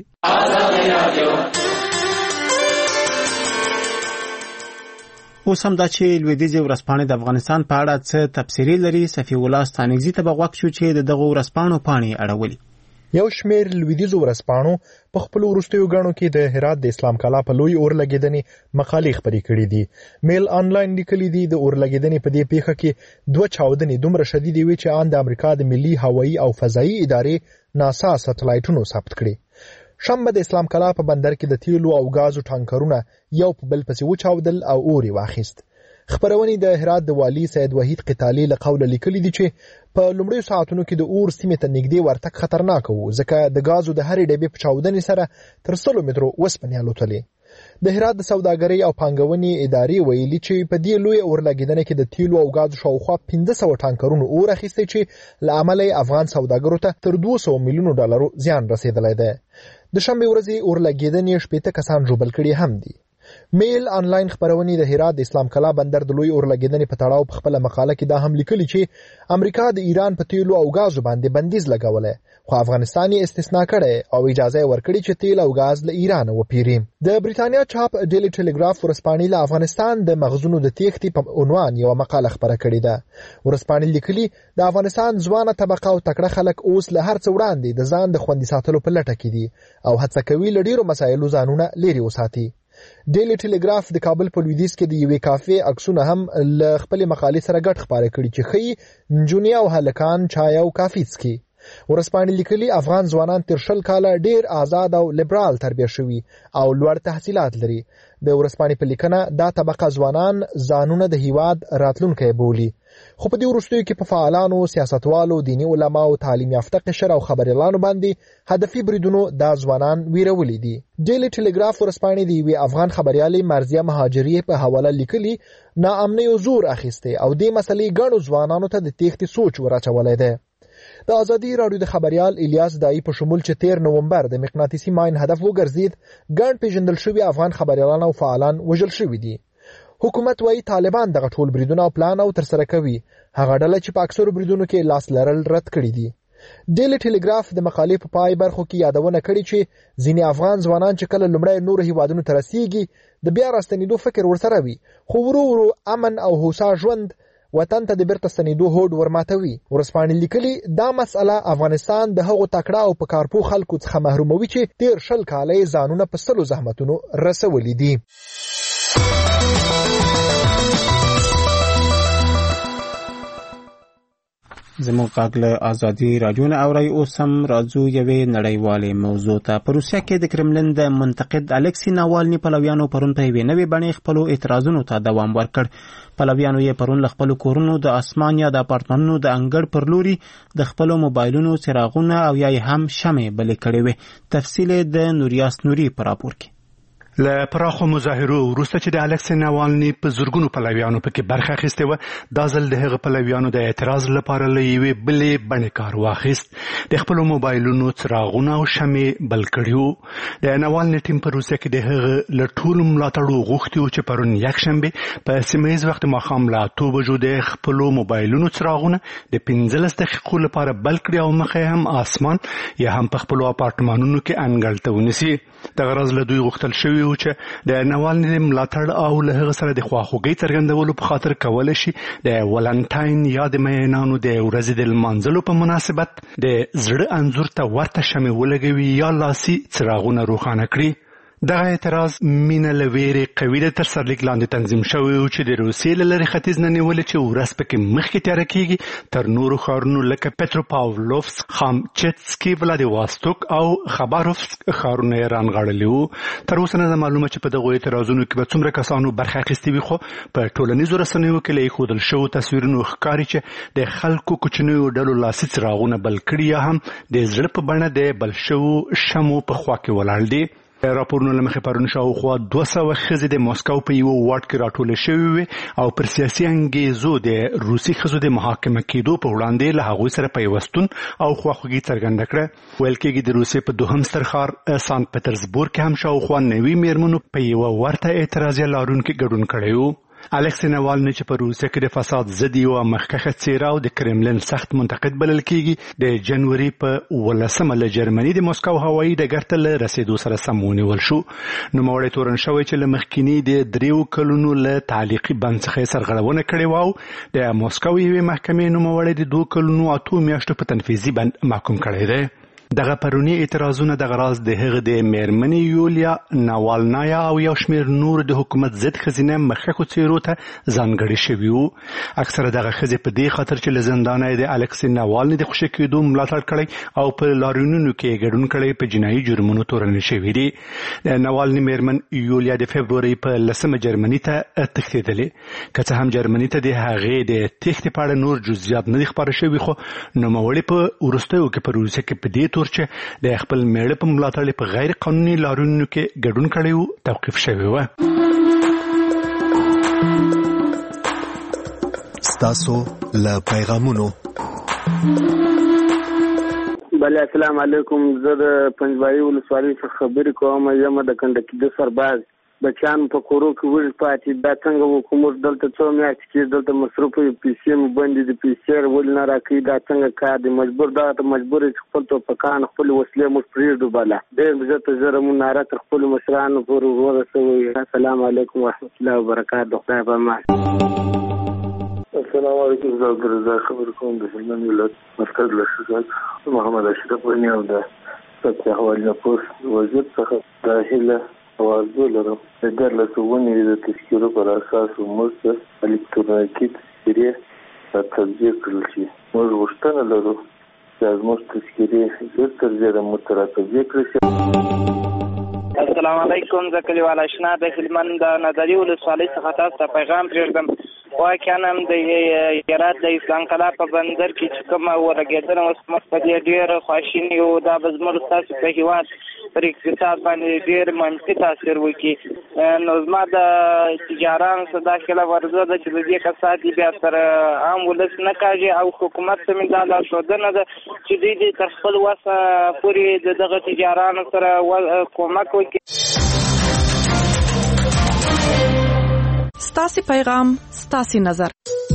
اوس هم دا چې لویدیځې ورځپاڼې د افغانستان په اړه څه تبصرې لري. صفي الله ستانکزي ته به غوږ شو چې د دغو ورځپاڼو پاڼې اړولي. یو شمېر لویدیځو ورځپاڼو په خپلو وروستیو ګڼو کې د هرات د اسلام کلا په لوی اور لګېدنې مقالې خپرې کړي دي. میل آنلاین لیکلي دي د اور لګېدنې په دې پیښه کې دوه چاودنې دومره شدیدې وې چې ان د امریکا د ملي هوایي او فضایي ادارې ناسا سټلایټونو ثبت کړي. شنبه د اسلام کلا په بندر کې د تیلو او غازو ټانکرونه یو په بل پسې وچاودل او اور یې واخیست. خبرونې د هرات د والي سید وحید قتالي له قوله لیکلي دي چې په لومړیو ساعتونو کې د اور سیمې ته نږدې ورتګ خطرناک و ځکه د غازو د هرې ډبې په چاودنې سره تر سلو مترو وسپنې الوتلې. د هرات د سوداګرۍ او پانګونې ادارې ویلي چې په دې لوی اور لګېدنې کې د تیلو او غازو شاوخوا پنځه سوه ټانکرونو اور اخیستی چې له امله افغان سوداګرو ته تر دوه سوه میلیونو ډالرو زیان رسېدلی دی. د شنبې ورځې اور لګېدنې شپېته کسان ژوبل کړي هم دي. میل آنلاین خبرونې د هرات د اسلام کلا بندر د لوی اور لګېدنې په تړاو په خپله مقاله کې دا هم لیکلي چې امریکا د ایران په تیلو او غازو باندې بندیز لګولی خو افغانستان یې استثنا کړی او اجازه یې ورکړې چې تیل او غاز له ایران وپیري. د بریتانیا چاپ ډیلی ټیلیګراف ورځپاڼې له افغانستان د مغزونو د تېښتې په عنوان یوه مقاله خپره کړې ده. ورځپاڼې لیکلي د افغانستان ځوانه طبقه او تکړه خلک اوس له هر څه وړاندې د ځان د خوندي ساتلو په لټه کې دي او هڅه کوي له ډېرو مسایلو ځانونه لرې وساتي. ډیلی ټیلیګراف د کابل په لویدیځ کې د یوې کافې عکسونه هم له خپلې مقالې سره ګډ خپاره کړي چې ښیي نجونې او هلکان چای او کافي څښي. ورسپانې لیکلي افغان ځوانان تر شل کاله ډیر آزاد او لیبرال تربیه شوي او لوړ تحصیلات لري. د ورسپانې په لیکنه دا طبقه ځوانان ځانونه د هیواد راتلونکی بولي. خو په دې وروستیو کې په فعالانو، سیاستوالو، دیني علماو، تعلیم یافته قشر او خبريالانو باندې هدفي بریدونو دا ځوانان ویرولي دي. ډیلی ټلګراف ورسپانې د یوې افغان خبريالې مرزیه مهاجری په حواله لیکلي ناامنۍ زور اخیسته او دې مسلې ګڼو ځوانانو ته د تېښتې سوچ ورچولای دی. د ازادي راډیو د خبريال الیاس دای په شمول چې تیر نومبر د مقناطیسي ماین هدف وګرځید، ګڼ پیژندل شوي افغان خبريالان او فعالان وژل شوي دي. حکومت وايي طالبان دغه ټول بریدونه او پلان او ترسره کوي، هغه ډله چې په اکثرو بریدونو کې لاس لرل رد کړي دي. ډیلی ټلګراف د مقالې په پای برخو کې یادونه کړې چې ځینې افغان ځوانان چې کله لومړی نورو هیوادونو ته رسیږي د بیا راستنېدو فکر ورسره وي، خو ورو ورو امن او هوسا ژوند وطن ته د بیرته ستنېدو هوډ ورماتوي. ورسپانې لیکلي دا مسئله افغانستان د هغو تکړه او په کارپو خلکو څخه محروموي چې تیر شل کاله یې ځانونه په سلو زحمتونو رسولي دي. زموږ غږ له ازادي راډیو نه اورئ. اوس هم راځو یوې نړیوالې موضوع ته. په روسیه کې د کرملین د منتقد الکسی ناوالني پلویانو پرون په یوې نوې بڼې خپلو اعتراضونو ته دوام ورکړ. پلویانو یې پرون له خپلو کورونو د اسمان یا د اپارتمانونو د انګړ پر لوري د خپلو موبایلونو څراغونه او یا هم شمعې بلې کړې وې. تفصیل د نوریاس نوري په راپور کې. له پراخو مظاهرو وروسته چې د الکسی ناوالني په زورګونو پلویانو پکې برخه اخیسته و، دا ځل د هغه پلویانو د اعتراض لپاره له یوې بلې بڼې کار واخیست. د خپلو موبایلونو څراغونه او شمعې بل کړي. د ناوالني ټیم په روسیه کې د هغه له ټولو ملاتړو غوښتي و چې پرون یکشنبه په سیمه ییز وخت ماښام له اته بجو د خپلو موبایلونو څراغونه د پنځلس دقیقو لپاره بل کړي او مخه هم اسمان یا هم په خپلو اپارتمانونو کې انګړ ته ونیسي. دغه راز له دوی غوښتل شوي و چې د ناوالني د ملاتړ او له هغه سره د خواخوږۍ څرګندولو په خاطر کولی شي د ولنټاین یا د مینانو د ورځې د لمانځلو په مناسبت د زړه انځور ته ورته شمعې ولګوي یا لاسي څراغونه روښانه کړي. دغه اعتراض مینه له ویرې قوي د تر سرلیک لاندې تنظیم شوی و چې د روسیې له لرې ختیځ نه نیولې چې ورځ پکې مخکې تیاره کیږي تر نورو ښارونو لکه پټروپاولوفسک، خامچتسکي، ولادیواستوک او خباروفسک ښارونه یې رانغاړلي وو. تر اوسه نه معلومه چې په دغو اعتراضونو کې به څومره کسانو برخه اخیستې وي، خو په ټولنیزو رسنیو کې له ایښودل شوو تصویرونو ښکاري چې د خلکو کوچنیو ډلو لاسي څراغونه بل کړي یا هم د زړه په بڼه د بل شوو شمو په خوا کې ولاړ دي. راپورونه له مخې پرون شاوخوا دوه سوه ښځې د مسکو په یوه واټ کې راټولې شوې وې او پر سیاسي انګیزو د روسي ښځو د محاکمه کېدو په وړاندې له هغوی سره پیوستون او خواخوږي څرګنده کړه. ویل کېږي د روسیې په دوهم ستر ښار سانت پټرزبورګ کې هم شاوخوا نوي میرمنو په یوه ورته اعتراضیه لارونکي ګډون کړی و. الکسی ناوالني چې په روسیه کې د فساد ضد یوه مخکښه څیره او د کرملین سخت منتقد بلل کېږي، د جنوري په ولسمه له جرمني د مسکو هوایي ډګر ته له رسېدو سره سم ونیول شو. نوموړی تورن شوی چې له مخکیني د دریو کلونو له تعلیقي بند څخه یې سرغړونه کړې وه او د مسکو یوې محکمې نوموړی د دوه کلونو اتو میاشتو په تنفیذي بند محکوم کړی دی. دغه پرونی اعتراضونه دغه راز د هغه د میرمنې یولیا ناوالنایا او یو شمېر نور د حکومت ضد ښځینه مخکښو څیرو ته ځانګړي شوي وو. اکثره دغه ښځې په دې خاطر چې له زندانه یې د الکسی ناوالني د خوشي کېدو ملاتړ کړی او په لاریونونو کې ګډون کړی په جنایي جرمونو تورنې شوي دي. د ناوالني میرمن یولیا د فبروري په لسمه جرمني ته تښتېدلې. که څه هم جرمني ته د هغې د تېښتې په اړه نور جزئیات نه دي خپاره شوي، خو نوموړې په وروستیو کې په روسیه کې په دې تور چې د خپل میړه په ملاتړ په غیر قانوني لارونو کې ګډون کړی و توقیف شوی و. ستاسو له پیغامونو. بله السلام علیکم، زه د پنجبایي ولسوالۍ څخه خبرې کوم. یم د کنډکي د سرباز بچیان په کورو کې وړي پاتې. دا څنګه وکړو؟ موږ دلته څو میاشتې کې دلته مصروف یو، پیسې مو بندې دي، پیسې ولې نه راکوي؟ دا څنګه کار دی؟ مجبور دا ته مجبور چې خپل توپکان خپلې وسلې موږ پرېږدو. بله ډېر زیاته زره مو ناره تر خپلو مشرانو پورې ورسوئ. السلام علیکم ورحمت الله وبرکاتو. خدای به امان. السلام علیکم، زه عبدالرزاق خبرې کوم د هلمند ولایت مرکز له شجاعت محمد اشرف غني او د سطحي حوالې پوسټ وزیر څخه دا هیله او ارزو لرم د دیارلس ونې د تذکیرو پر اساس موږ ته الکترونیکي تذکیرې تطبیق کړل شي. موږ غوښتنه لرو چې زموږ تذکیرې ډېر تر ډېره متراتبې کړې شي. السلام علیکم. زه کلیوال اشنا د هلمند د نظري ولسوالۍ څخه تاسو ته پیغام پرېږدم. واقعا هم د هرات د اسلام کلا په بندر کې چې کومه ورګېدنه اوس موږ په دې ډېر خواشیني یو. دا به زموږ ستاسو په هېواد پر اقتصاد باندې ډېر منفي تاثیر وکړي. نو زما د تجارانو څخه دا خیله ورزه ده چې د دې کسات بیا تر عام ولس نه کاږي او حکومت ته مې دا لارښودنه ده چې دوی دې تر خپل وسه پورې د دغه تجارانو سره کومک وکړي. ستاسي پیغام ستاسي نظر.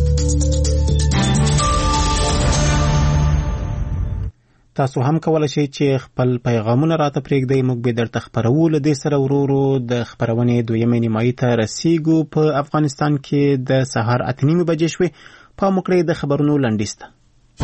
تاسو هم کولای شئ چې خپل پیغامونه راته پرېږدئ. موږ به درته خپرو. له دې سره ورو ورو د خپرونې دویمې نیمایي ته رسیږو. په افغانستان کې د سهار اته نیمې بجې شوې. پام وکړئ د خبرونو لنډیز ته.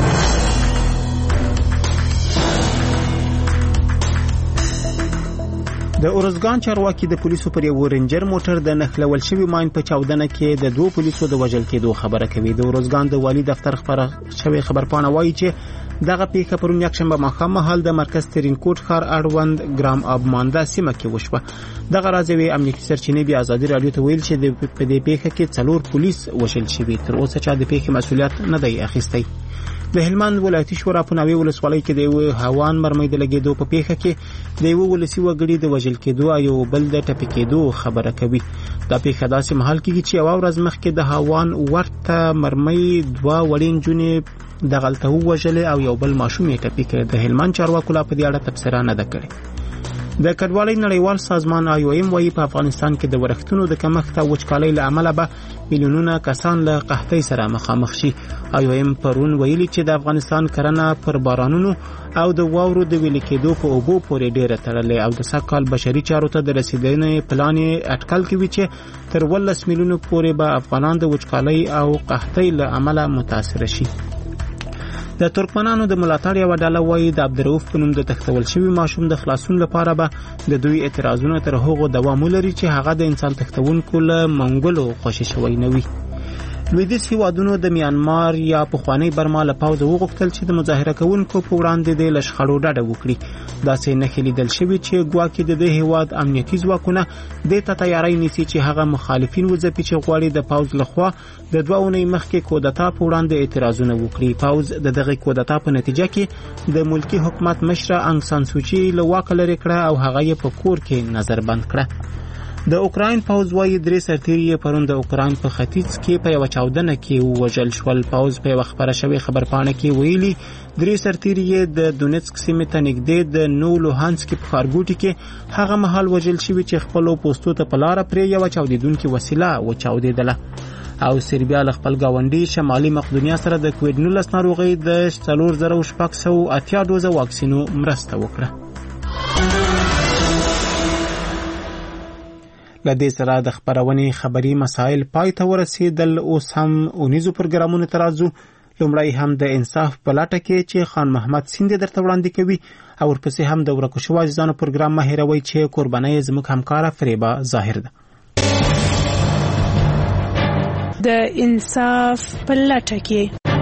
د اورزګان چارواکي د پولیسو پر یو رینجر موټر د نښلول شوي ماین په چاودنه کې د دوه پولیسو د وژل کېدو خبره کوي. د اورزګان د والي دفتر خبره شوی خبرپاڼه وایي چې دغه پیښه پرون یکشنبه ماښام مهال د مرکز ترینکوټ ښار اړوند ګرام آب مانده سیمه کې وشوه. دغه راز یوې امنیتي سرچینې بیا ازادي راډیو ته ویل چې په دې پیښه کې څلور پولیس وژل شوي. تر اوسه چا د پیښې مسؤلیت نه دی اخیستی. د هلمند ولایتي شورا په ناوې ولسوالۍ کې د یو هوان مرمۍ د لګېدو په پیښه کې د یو ولسي وګړي د وژل کېدو او یو بل د ټپي کېدو خبره کوي. دا پیښه داسې مهال کېږي چې یوه ورځ مخکې د هوان ورته مرمۍ دوه وړې نجونې دغلته ووژلې او یو بل ماشوم یې ټپي کړ. د هلمند چارواکو لا په دې اړه تبصره نه ده کړې. د کډوالۍ نړیوال سازمان آی او ایم وايي په افغانستان کې د ورښتونو د کمښت او وچکالۍ له امله به میلیونونه کسان له قحطۍ سره مخامخ شي. آی او ایم پرون ویلي چې د افغانستان کرنه پر بارانونو او د واورو د ویلي کېدو په اوبو پورې ډېره تړلې او د سږ کال بشري چارو ته د رسیدنې پلان یې اټکل کوي چې تر ولس میلیونو پورې به افغانان د وچکالۍ او قحطۍ له امله متاثره شي. د ترکمنانو د ملاتړ یوه ډله وایي د عبدالرؤف په نوم د تښتول شوي ماشوم د خلاصون لپاره به د دوی اعتراضونه تر هغو دوام ولري چې هغه د انسان تښتونکو له منګولو خوشي شوی نه وي. لویدیځ هیوادونو د میانمار یا پخوانۍ برما له پوځه وغوښتل چې د مظاهره کوونکو په وړاندې د له شخړو ډډه وکړي. داسې نښې لیدل شوي چې ګواکې د دې هیواد امنیتي ځواکونه دې ته تیاری نیسي چې هغه مخالفین وځپي چې غواړي د پوځ لخوا د دوه اونۍ مخکې کودتا په وړاندې اعتراضونه وکړي. پوځ د دغې کودتا په نتیجه کې د ملکي حکومت مشره انګ سان سوچي له واکه لرې کړه او هغه یې په کور کې نظر بند کړه. د اوکراین پوځ وايي درې سرتیري یې پرون د اوکراین په ختیځ کې په یوه چاودنه کې ووژل شول. پوځ په یوه خپره شوې خبرپاڼه کې ویلي درې سرتیري یې د دونیتسک سیمې ته نږدې د نو لوهانسکي په ښارګوټي کې هغه مهال وژل شوي چې خپلو پوستو ته په لاره پرې یوه چاودېدونکې وسیله وچاودېدله. او سربیا له خپل ګاونډي شمالي مقدونیا سره د کووډ نولس ناروغۍ د څلور زره شپږ سوه اتیا ډوزه واکسینو مرسته وکړه. لدې سره د خبرونې خبري مسائل پای ته ورسېدل. اوس هم اونیزو پروګرامونو ته راځو. لومړی هم د انصاف په لټه کې چې خان محمد سیند درته وړاندې کوي او ورپسې هم د ورکو شوو عزیزانو پروګرام مه هېروئ چې قربانۍ زموږ همکاره فریبا ظاهر ده. د انصاف په لټه کې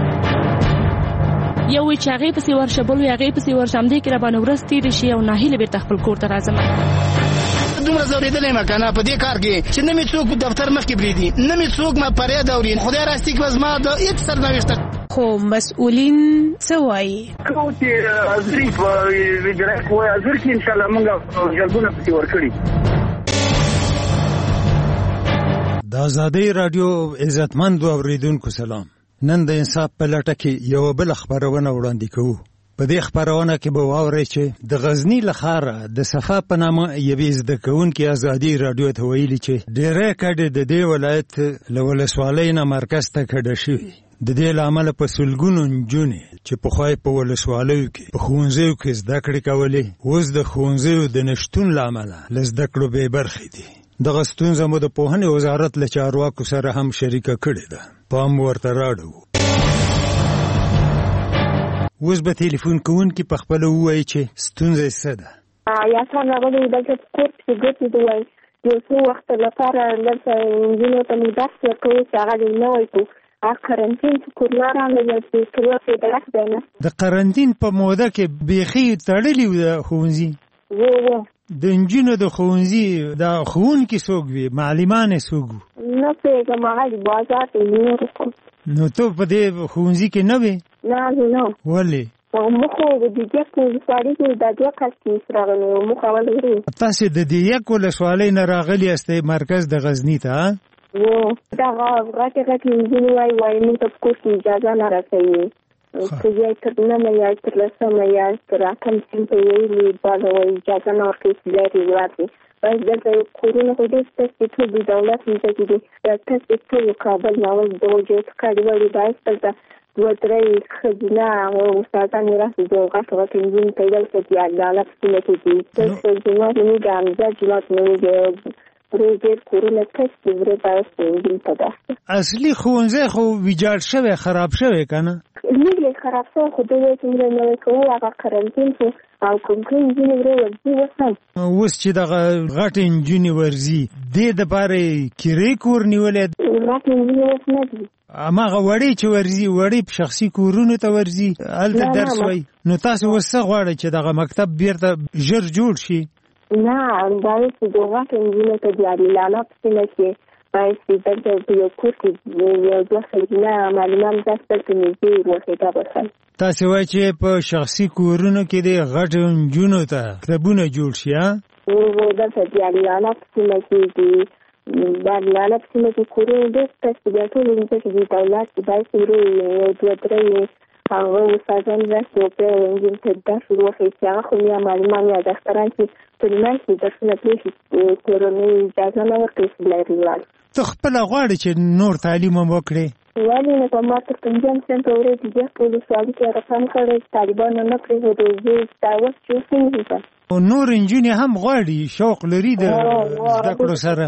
یو چې هغې پسې ورشه بل وي هغې پسې ورشه همدې کې راباندې ورځ تېرې شي او ناهیله بېرته خپل کور ته راځم. دومره ځورېدلی یم که نه په دې کار کې چې نه مې څوک دفتر مخکې پرېږدي نه مې څوک ما فریاد اوري. خدای راستي که زما د هېڅ سرنوشته خو مسؤلین څه وایي؟ کوم چې حاضري په وجرایت وایي حاضر کړي انشاءالله موږ جلبونه پسې ورکړي. د ازادۍ راډیو عزتمندو اورېدونکو سلام. نن د انصاف په لټه کې یوه بله خپرونه وړاندې کوو. په دې خپرونه کې به واورئ چې د غزني له ښاره د صفا په نامه یوې زده کوونکې ازادي راډیو ته ویلي چې ډېری کډې د دې ولایت له ولسوالۍ نه مرکز ته کډه شوي. د دې له امله په سلګونو نجونې چې پخوا یې په ولسوالیو کې په ښوونځیو کې زده کړې کولې اوس د ښوونځیو د نشتون له امله له زده کړو بې برخې دي. دغه ستونزه مو د پوهنې وزارت له چارواکو سره هم شریکه کړې ده. پام ورته راړو. اوس به تلیفون کوونکي په خپله ووایي چې ستونزه یې څه ده. یاسمن راغلی و دلته په کور کې ګوتې د وایي یو څو وخت لپاره دلته نجونو ته مې درس ورکوو چې هغه دې نه وایي کړو قرنطین چې کورونه راغلل چې تر اوسه درک دی نه. د قرنطین په موده کې بیخي تړلي وو د ښوونځي. و و د نجونو د ښوونځي د ښوونکي څوک وي؟ معلمان یې څوک وو؟ نه پوهېږم، هغه د بازار ته یې. نو ته په دې ښوونځي کې نه وې؟ نه زه نه. ولې؟ موږ خو د دیګک ولسوالۍ کې د دوه کسې راغلي وو. موږ اول ورو. تاسې د دیګک ولسوالۍ نه راغلي یاستئ مرکز د غزني ته؟ و دغه غټې غټې نجونې وایي وایي موږ ته په کور کې اجازه نه راکوي. که یا تر نهمه یا تر لسمه یا تر اتم صنف ته ویلي باید وایي اجازه نه ورکوي چې لرې ورځي. باید دلته کورونه خو ډېر ستاسې ټول د دولت مځکې دي. تاسې ټول کابل ناول د وجود څخه د وړي باید دلته دوه درې ښځینه استادان یې راسي د غټو غټو نجونې پیدا کړي چې عدالت سیمه کې دي. تاسې جومات نه د حمزه جومات نه د ورې ډېر کورونه تاسې ورې باید نجونې ته داسته. اصلي ښوونځی خو ویجاړ شوی خراب شوی که نه؟ موږ یې خراب شوی خو دوی چې موږ نوی کول هغه قرنطین شو او کوم کوم نجونې ورې ورځي اوس هم. اوس چې دغه غټې نجونې ورځي دې دپاره یې کرې کور نیولی؟ غټې نجونې اوس نه دي. هماغه وړې چې ورځي وړې په شخصي کورونو ته ورځي هلته درس وایي. نو تاسې اوس څه غواړئ چې دغه مکتب بیرته ژر جوړ شي؟ نه باید چې د غټو نجونو ته د عادلانه په سیمه کې باید چې دلته په یو کور کې یو دوه ښځینه معلمان داسې دلته نږدې واقعیده بخل. تاسې وایي چې په شخصي کورونو کې د غټو نجونو ته مکتبونه جوړ شي؟ ها دلته د عادلانه په سیمه کې دي د عادلانه په سیمه کې کورونه ډېر ستاسې بیا ټول مځکې د دولت کې باید چې ورو یو دوه درې هغه استادان راسي او پرې نجونې ته درس وښیي چې هغه خو یا معلمان یا ډاکټران چې په لومړی کې درسونه پرېښي کورنۍ اجازه نه ورکوي چې لرې ولاړ. ته خپله غواړې چې نور تعلیم هم وکړې؟ ولې نه، په ما تر پنځم صنف پورې د دې په ولسوالۍ کې رقم کړی طالبانو نه پرېښودو. زه دا اوس چې څنګه او نور نجونې هم غواړي شوق لري د زده کړو سره؟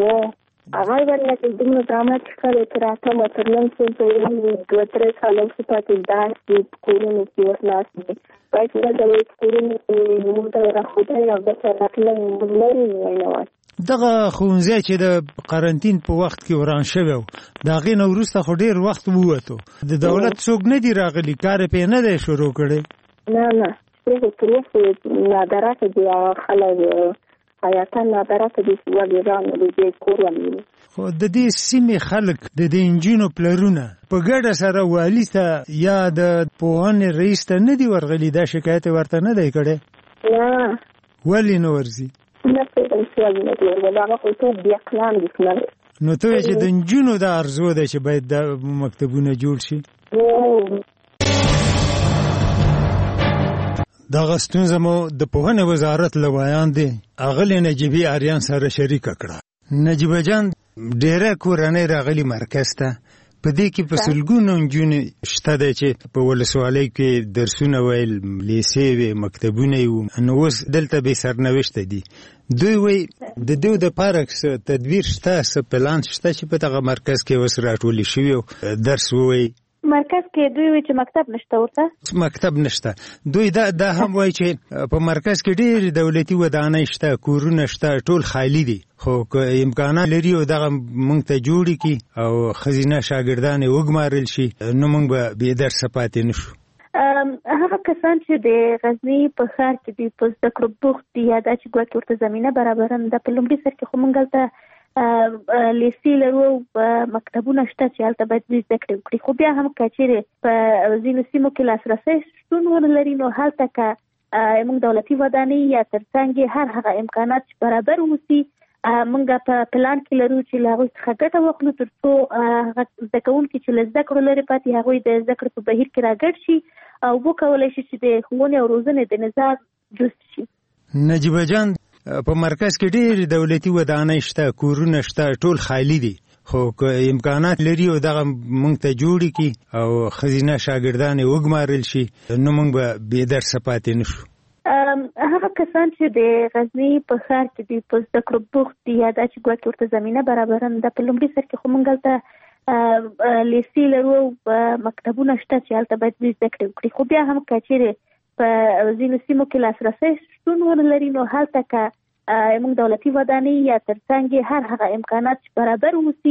هغه ورنه چې دومره زحمت کړی تر اتمه تر نهم صنف پورې دوه درې کاله وروسته پاتې داسې کورونو کې اوس ناست دي. باید دلته کورونو کې موږ ته راښودلی او دلته راتللی موږ لرې نه وای. دغه ښوونځی چې د قرنطین په وخت کې وران شوی و د هغې نه وروسته خو ډېر وخت ووتو. د دولت څوک نه دي راغلي؟ کار یې پرې نه دی شروع کړی؟ نه نه پرې تر اوسه نادرکه دي هغه خلک حیاتا نادرکه دي چې ولې رانه د دې کور ونیولي. خو د دې سیمې خلک د دې نجونو پلرونه په ګډه سره والي ته یا د پوهنې رئیس ته نه دي ورغلي؟ دا شکایت ورته نه دی کړی؟ نه. ولې نه ورځي؟ نه پوهېږم چې ولې نه دي ورغلي. هغه خو ټول بېعقلان دي که نه. نو ته وایې چې د نجونو دا ارزو ده چې باید دا مکتبونه جوړ شي؟ دغه ستونزه مو د پوهنې وزارت له ویاندې اغلې نجیبې اریان سره شریکه کړه. نجیبه جان ډېره کورنۍ راغلي مرکز ته، په دې کې په سلګونو نجونې شته دی چې په ولسوالۍ کې درسونه ویل، لیسې وې، مکتبونه یې وو، نو اوس دلته بې سرنوشته دي. دوی وایي د دوی دپاره څه تدبیر شته، څه پلان شته چې په دغه مرکز کې اوس راټولې شوي او درس ووایي؟ مرکز کې دوی وایي چې مکتب نشته، ورته مکتب نشته. دوی دا دا هم وایي چې په مرکز کې ډېر دولتي ودانۍ شته، کورونه شته، ټول خالی دي، خو که امکانات لري او دغه موږ ته جوړې کړي او ښځینه شاګردان یې وګمارل شي نو موږ به بې درسه پاتې نه شو. هغه کسان چې د غزني په ښار کې دي په زده کړو بوخت دي یا دا چې ګواکې ورته زمینه برابره نه ده، په لومړي سر کې خو موږ هلته لیسې لرو، مکتبونه شته چې هلته باید دوی زده کړې وکړي. خو بیا هم که چېرې په ځینو سیمو کې لاسرسی شتون ونه لري نو هلته که موږ دولتي ودانۍ یا تر څنګ هر هغه امکانات چې برابر اوسي موږ په پلان کې لرو چې له هغوی څخه ګټه واخلو تر څو هغه زده کوونکي چې له زده کړو لرې پاتې هغوی د زده کړې په بهیر کې راګډ شي او وکولی شي چې د ښوونې او روزنې د نظام جز شي. نجیبه جان په مرکز کې ډېر دولتي ودانۍ شته، کورونه شته، ټول خالی دي، خو که امکانات لري او دغه موږ ته جوړې کړي او ښځینه شاګردان یې وګمارل شي نو موږ به بې درسه پاتې نه شو. هغه کسان چې د غزني په ښار کې دي په زده کړو بوخت دي یا دا چې ګواکې ورته زمینه برابره نه ده، په لومړي سر کې خو موږ هلته لیسې لرو، مکتبونه شته چې هلته باید دوی زده کړې وکړي. خو بیا هم که چېرې په ځینو سیمو کې لاسرسی شتون ونه لري نو هلته که موږ دولتي ودانۍ یا تر څنګ هر هغه امکانات چې برابر اوسي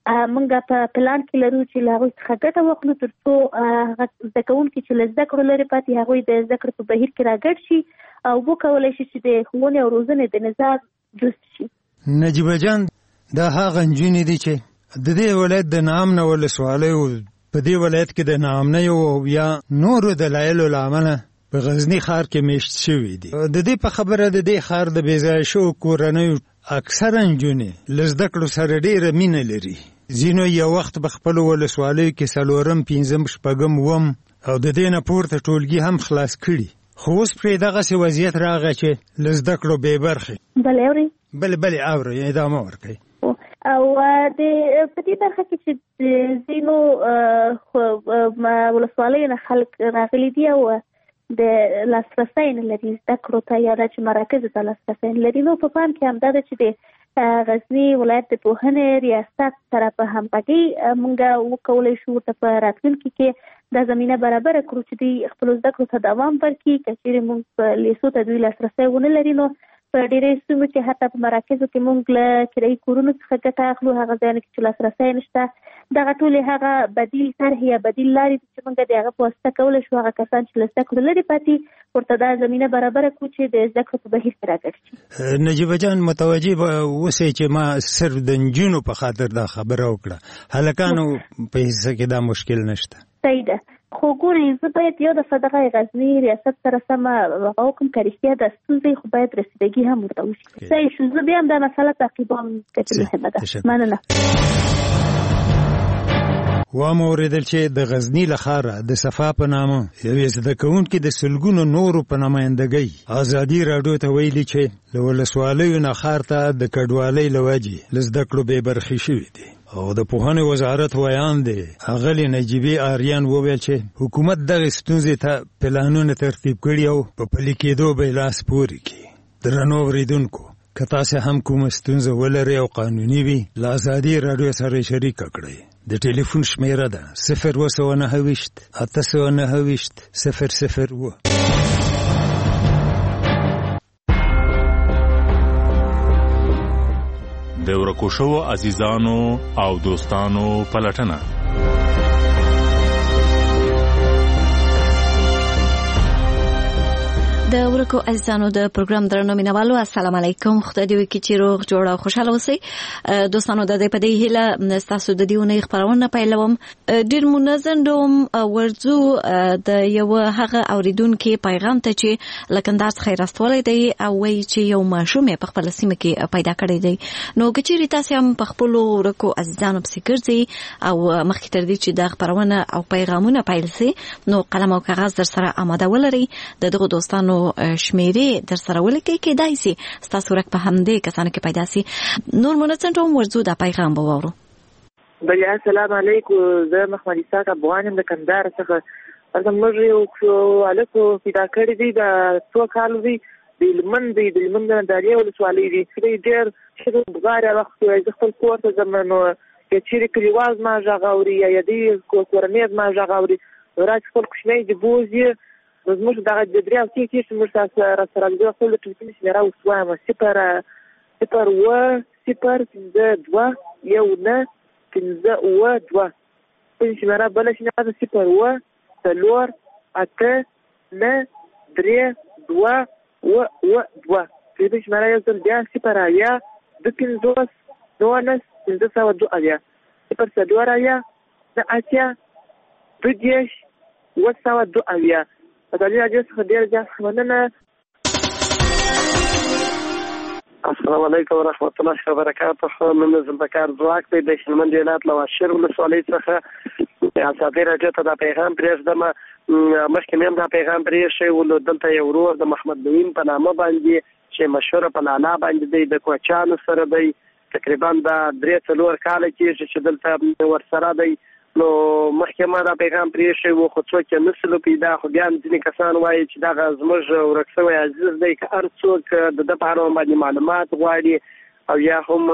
موږ په پلان کې لرو چې له هغوی څخه ګټه واخلو تر څو هغه زده کوونکي چې له زده کړو لرې پاتې هغوی د زده کړې په بهیر کې راګډ شي او وکولی شي چې د ښوونې او روزنې د نظام جز شي. نجیبه جان، دا هغه نجونې دي چې د دې ولایت د ناامنه ولسوالیو په دې ولایت کې د ناامنیو او یا نورو دلایلو له امله په غزني ښار کې میشت شوي دي. د دې په خبره د دې ښار د بېځایه شوو کورنیو اکثره نجونې له زده کړو سره ډېره مینه لري. ځینو یو وخت په خپلو ولسوالیو کې څلورم پنځم شپږم اووم او د دې نه پورته ټولګي هم خلاص کړي، خو اوس پرې دغسې وضعیت راغی چې له زده کړو بې برخې. بلې اورئ؟ بلې بلې اورئ، ادامه ورکړئ. او د په دې برخه کې چې ځینو ولسوالیو نه خلک راغلي دي او د لاسرسی نه لري زده کړو ته یا دا چې مراکزو ته لاسرسی نه لري، نو په پام کې همدا ده چې د غزني ولایت د پوهنې ریاست سره په همغږۍ موږ وکولی شو ورته په راتلونکي کې دا زمینه برابره کړو چې دوی خپلو زده کړو ته دوام ورکړي. که چیرې موږ په لیسو ته دوی لاسرسی ونه لري نو په ډېرې سیمو چې حتی په مراکزو کې موږ له کرایي کورونو څخه ګټه اخلو، هغه ځایونو کې چې لاسرسی نشته، دغه ټولې هغه بدیل طرحې یا بدیل لارې دي چې موږ د هغه په واسطه کولی شو هغه کسان چې له زده کړو لرې پاتې ورته دا زمینه برابره کړو چې د زده کړو په بهیر کې راګډ شي. نجیبه جان، متوجه به اوسئ چې ما صرف د نجونو په خاطر دا خبره وکړه، هلکانو په حصه کې دا مشکل نشته. صحیح ده، خو ګورئ زه باید یو دفعه دغه غزني ریاست سره سمه هغه وکړم که رښتیا دا ستونزې خو باید رسیدګي هم ورته وشي. صحیح شو، زه بیا هم دا مسله تعقیبوم که څه مهمه ده. مننه. وامه اورېدل چې د غزني له ښاره د صفا په نامه یوې زده کوونکې د سلګونو نورو په نمایندګۍ ازادي راډیو ته ویلي چې له ولسوالیو نه ښار ته د کډوالۍ له وجې له زده کړو بې برخې شوي دي. او د پوهنې وزارت ویان دی اغلې نجیبې آریان وویل چې حکومت دغې ستونزې ته پلانونه ترتیب کړي او په پلي کېدو به یې لاس پورې کړي. درنو اورېدونکو، که تاسې هم کومه ستونزه ولرئ او قانوني وي، له ازادي راډیو سره شریکه کړئ. د ټلیفون شمیره ده صفر اوه سوه نهه ویشت اته سوه نهه ویشت صفر صفر اوه. د ورکو شوو عزیزانو او دوستانو پلټنه. د ورکو عزیزانو د پروګرام درنو مینوالو، السلام علیکم. خدای دې وکړي چې روغ جوړ او خوشاله اوسئ. دوستانو د دې په دې هیله ستاسو د دې اونۍ خپرونه پیلوم. ډېر منظم ډوم ورځو د یو هغه اوریدونکو پیغام ته چې لکندار څخه راستولی دی او وایي چې یو ماشوم په خپل سیمه کې پیدا کړی دی. نو که چیرې تاسو هم په خپل ورکو عزیزانو پسې ګرځئ او مخکې تر دې چې د خپرونه او پیغامونه پیل شي نو قلم او کاغذ در سره آماده ولرئ. د دغه دوستانو شمیرې در سره ولیکئ، کېدای شي ستاسو ورک په همدې کسانو کې پیدا شي. نور منظم ډوم ورځو دا پیغام به واورو. بله السلام علیکم، زه محمد اسحاق افغان یم د کندهار څخه. هلته موږ یو هلک پیدا کړی دی، د څو کالو دی، د هلمند دی، د هلمند د ناداریا ولسوالۍ دی. ډېر ښه بغارې وخت وایي زه خپل کور ته ځم، نو که چیرې کلیوال زما غږ اوري یا دی کورنۍ زما غږ اوري نو راځي خپل کوچنی د بوځي نو زموږ دغه د درې او څو کېږي موږ را سره د خپل د ټلیفون شمېره اوس وایم صفر صفر اوه صفر پنځه دوه یو نه پنځه اوه دوه. بل شمېره بله شمېره ده صفر اوه څلور اته نه درې دوه اوه اوه دوه. بل شمېره یو ځل بیا صفر اویا دوه پنځوس نولس پنځه سوه دوه اویا صفر څلور اویا نه اتیا دوه دېرش اوه سوه دوه اویا. ازادي راډیو څخه ډېر زیات مننه. السلام علیکم ورحمت الله وبرکاته. من زلبکار ځواک دی د هلمند ولایت له واشیر ولسوالۍ څخه. ازادي راډیو ته دا پیغام پرېږدم. مخکې مې هم دا پیغام پرېښی و، دلته یو ورور د محمد نویم په نامه باندې چې مشهوره په لالا باندې دی، د کوچیانو سره دی. تقریبا دا درې څلور کاله کېږي چې دلته ورسره دی. نو مخکې ما دا پیغام پرېښی و خو څوک یې نسلو پیدا، خو بیا هم ځینې کسان وایي چې دغه زموږ ورک شوی عزیز دی، که هر څوک د ده په اړه باندې معلومات غواړي او یا هم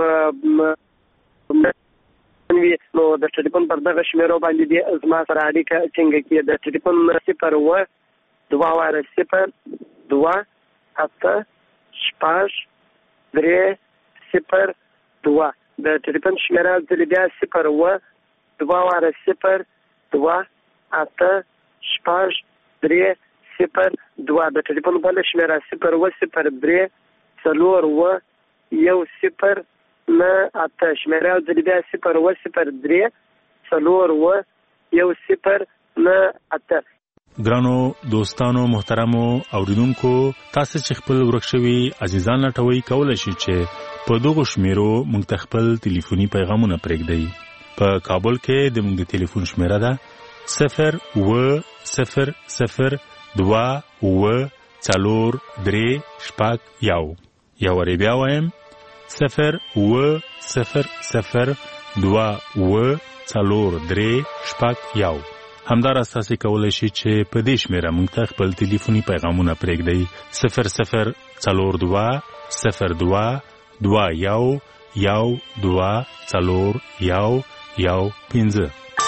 وي نو د ټلیفون پر دغه شمېرو باندې دې زما سره اړیکه ټینګه کړي. د ټلیفون صفر اوه دوه واره صفر دوه اته شپږ درې صفر دوه د ټلیفون شمیره ځل بیا صفر اوه دوه واره صفر دوه اته شپږ درې صفر دوه. د ټلیفون بله شمیره صفر اوه صفر درې څلور اوه یو صفر نه اته. شمیره ځل بیا صفر اوه صفر درې څلور اوه یو صفر نه اته. ګرانو دوستانو محترمو اوریدونکو، تاسو چې خپل ورک شوي عزیزان لټوي کولای شئ چې په دغه شمیرو موږ ته خپل ټلیفوني پیغامونه پرېږدئ. په کابل کې د موږ د ټلیفون شمیره ده صفر اوه صفر صفر دوه اوه څلور درې شپږ یو. یو وارې بیا وایم صفر اوه صفر صفر دوه اوه څلور درې شپږ یو. همداراز تاسو کولای شئ چې په دې شمیره موږ ته خپل ټلیفوني پیغامونه پرېږدئ صفر صفر څلور دوه صفر دوه دوه یو یو دوه څلور یو یو پنځه.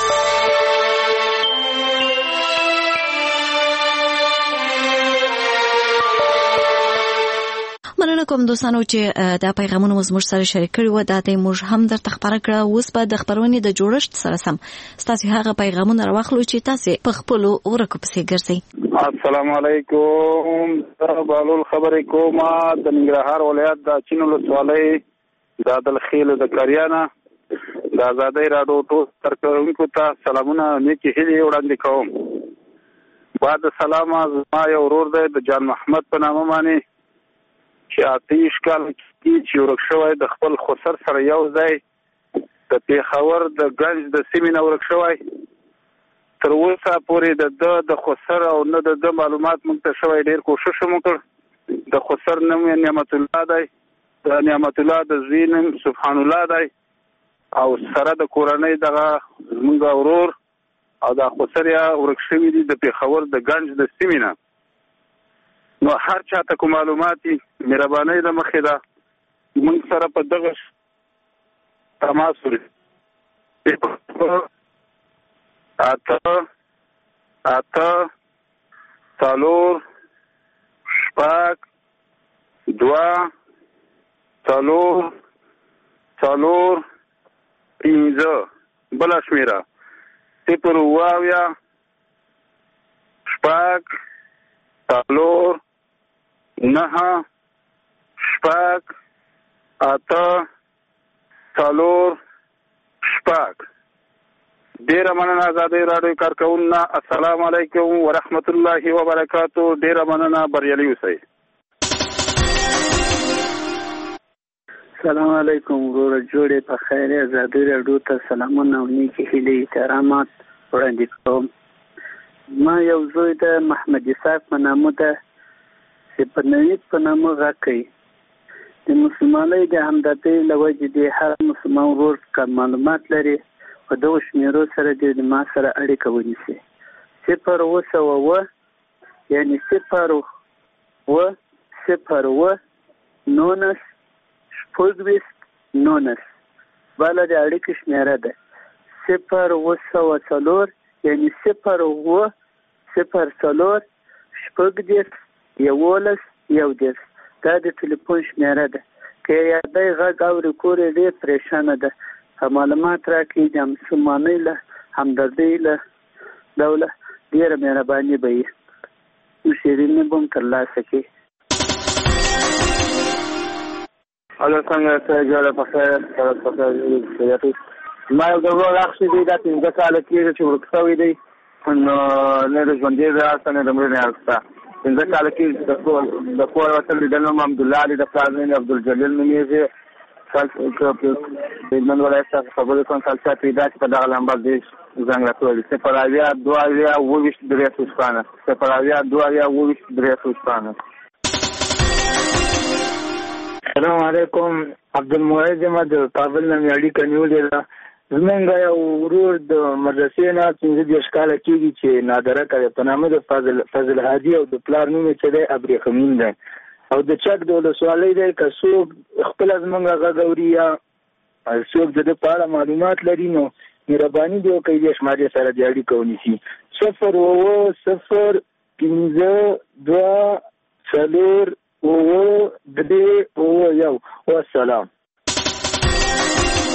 مننه کوم دوستانو چې دا پیغامونه زموږ سره شریک کړي وو. دا د موږ هم درته خبره کړه. اوس به د خبرونې د جوړښت سره سم ستاسو هغه پیغامونه راوخلو چې تاسو په خپل ورکو پسې ګرځئ. السلام علیکم. زه بالول خبرې کوم د ننګرهار ولایت د چینو ولسوالۍ د عدلخیل د کریانه د آزادۍ راډیو ټول ترکونکو ته سلامونه نیکی هیلې وړاندې کوم. بعد سلام زما یو ورور دی د جان محمد په نامه باندې چې اتیش کال کې چې ورک شوی د خپل خسر سره یو ځای د پیښور د ګنج د سیمې نه ورک شوی. تر اوسه پورې د ده د خسر او نه د ده معلومات موږ ته شوی. ډېر کوشش مو کړ. د خسر نوم یې نعمت الله دی، د نعمت الله د زوی نوم سبحان الله دی او سره د کورنۍ دغه زموږ ورور او د خسر یا ورک شوي دي د پیښور د ګنج د سیمې نه. نو هر چاته کوم معلوماتي مهرباني د مخې ده موږ سره په دغه تماس ورسوي. اته اته څلور شپږ دوه څلور څلور پنځه. بله شمیره صفر اوه اویا شپږ څلور نهه شپږ اته څلور شپږ. ډیره مننه آزادۍ راډیو کارکوونکو. السلام علیکم ورحمت الله وبرکاتو. ډیره مننه، بریالي اوسئ. السلام علیکم ورور جوړې په خیر. آزادۍ راډیو ته سلامونه او نیکی هیلې احترامات وړاندې کوم. ما یو زوی د محمد اسحاق په نامه ده چې په نوید په نامه غږ کوي. د مسلمانۍ د همدردۍ له وجې د هر مسلمان ورور که معلومات لري په دغو شمیرو سره د ما سره اړیکه ونیسي. صفر اوه سوه اوه یعنې صفر اوه صفر اوه نولس شپږویشت نولس. بله د اړیکې شمیره ده صفر اوه سوه څلور یعنې صفر اوه صفر څلور شپږ دېرش یولس یو دېرش. دا د ټلیفون شمیره ده. که یادی غږ اوري کور یې ډېر پریشانه ده. که معلومات راکړي د مسلمانۍ له همدردۍ له ډوله ډېره مهرباني به وي. شیریني به هم ترلاسه کړي. هغه څنګه ته جوړه په خیر سره په خیر. ما یو د ورور اخ دی دا پنځه کاله کېږي چې ورک شوی دی. نو نه د ژوندي د هسته نه د مړینې هسته پنځه کاله کېږي. د کور وتل لیدل نوم عبدالله علي د پلار نوم عبدالجلیل نومېږي. نن ولایت څخه خبرې کوم. کال چا پیدا چې په دغه لمبر دی زنګ راکړی. صفر اویا دوه اویا اوه ویشت درې سوه شپانه. صفر اویا دوه اویا اوه ویشت درې سوه شپانه. السلام علیکم. عبدالمعید یم د کابل نه مې اړیکه نیولې ده. زمونږ یو ورور د مدرسې نه پنځه دېرش کاله کېږي چې نادره کوي. په نامه د فضل فضل هادي او د پلار نوم یې چې دی ابریخمین دی او د چک د ولسوالۍ دی. که څوک خپله زمونږ غږ اوري یا څوک د ده په اړه معلومات لري نو مهرباني دې وکړي دې شمارې سره دې اړیکه ونیسي. صفر اوه صفر پنځه دوه څلور اوه درې اوه یو. والسلام.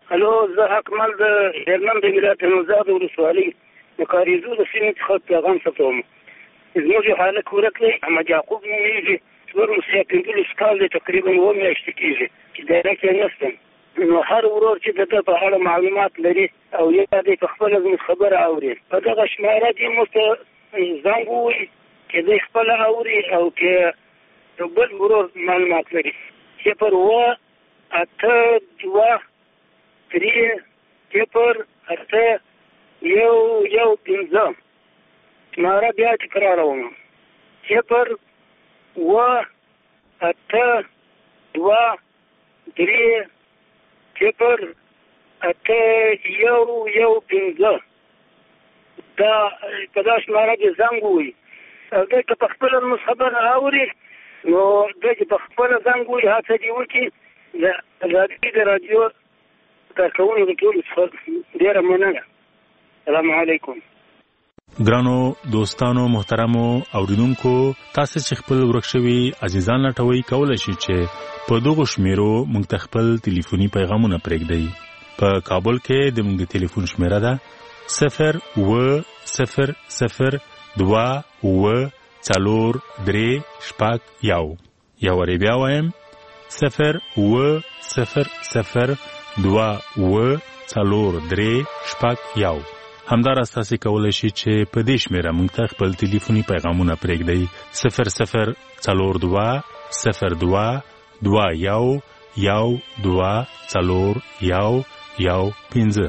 الو زه اکمل د هلمند ولایت نوزاد ولسوالۍ د کاریزو د سیمې څخه پیغام ثبتوم. زموږ یو هلک ورک دی، احمد یعقوب نومېږي، څلور مسیح پنځلس کال دی، تقریبا اووه میاشتې کېږي چې دایره کې نشته. نو هر ورور چې د ده په اړه معلومات لري او یا دی په خپله زموږ خبره اوري، په دغه شماره دې موږ ته زنګ ووایي چې دی خپله اوري او که بل ورور معلومات لري. صفر اووه اته دوه درې صفر اته یو یو پنځه. شماره بیا تکراروم: صفر اووه اته دوه درې صفر اته یو یو پنځه. دا په دا شماره کې زنګ ووایي او دی که په خپله زموږ خبره اوري نو دی چې په خپله زنګ ووایي هڅه دې وکړي د ازادۍ د راډیو کارکوونکو ټولو څخه ډېره مننه. السلام علیکم. ګرانو دوستانو محترمو اوریدونکو، تاسو چې خپل ورک شوي عزیزان لټوي کولای شئ چې په دغه شمیرو موږ ته خپل ټلیفوني پیغامونه پرېږدئ. په کابل کې د موږ ټلیفون شمیره ده صفر اووه صفر صفر دوه اووه څلور درې شپږ یو. یو وارې بیا وایم: صفر اووه صفر صفر دوه اووه څلور درې شپږ یو. همداراز تاسو کولی شئ چې په دې شمیره موږ ته خپل ټلیفوني پیغامونه پرېږدئ: صفر صفر څلور دوه صفر دوه دوه یو یو دوه څلور یو یو پنځه.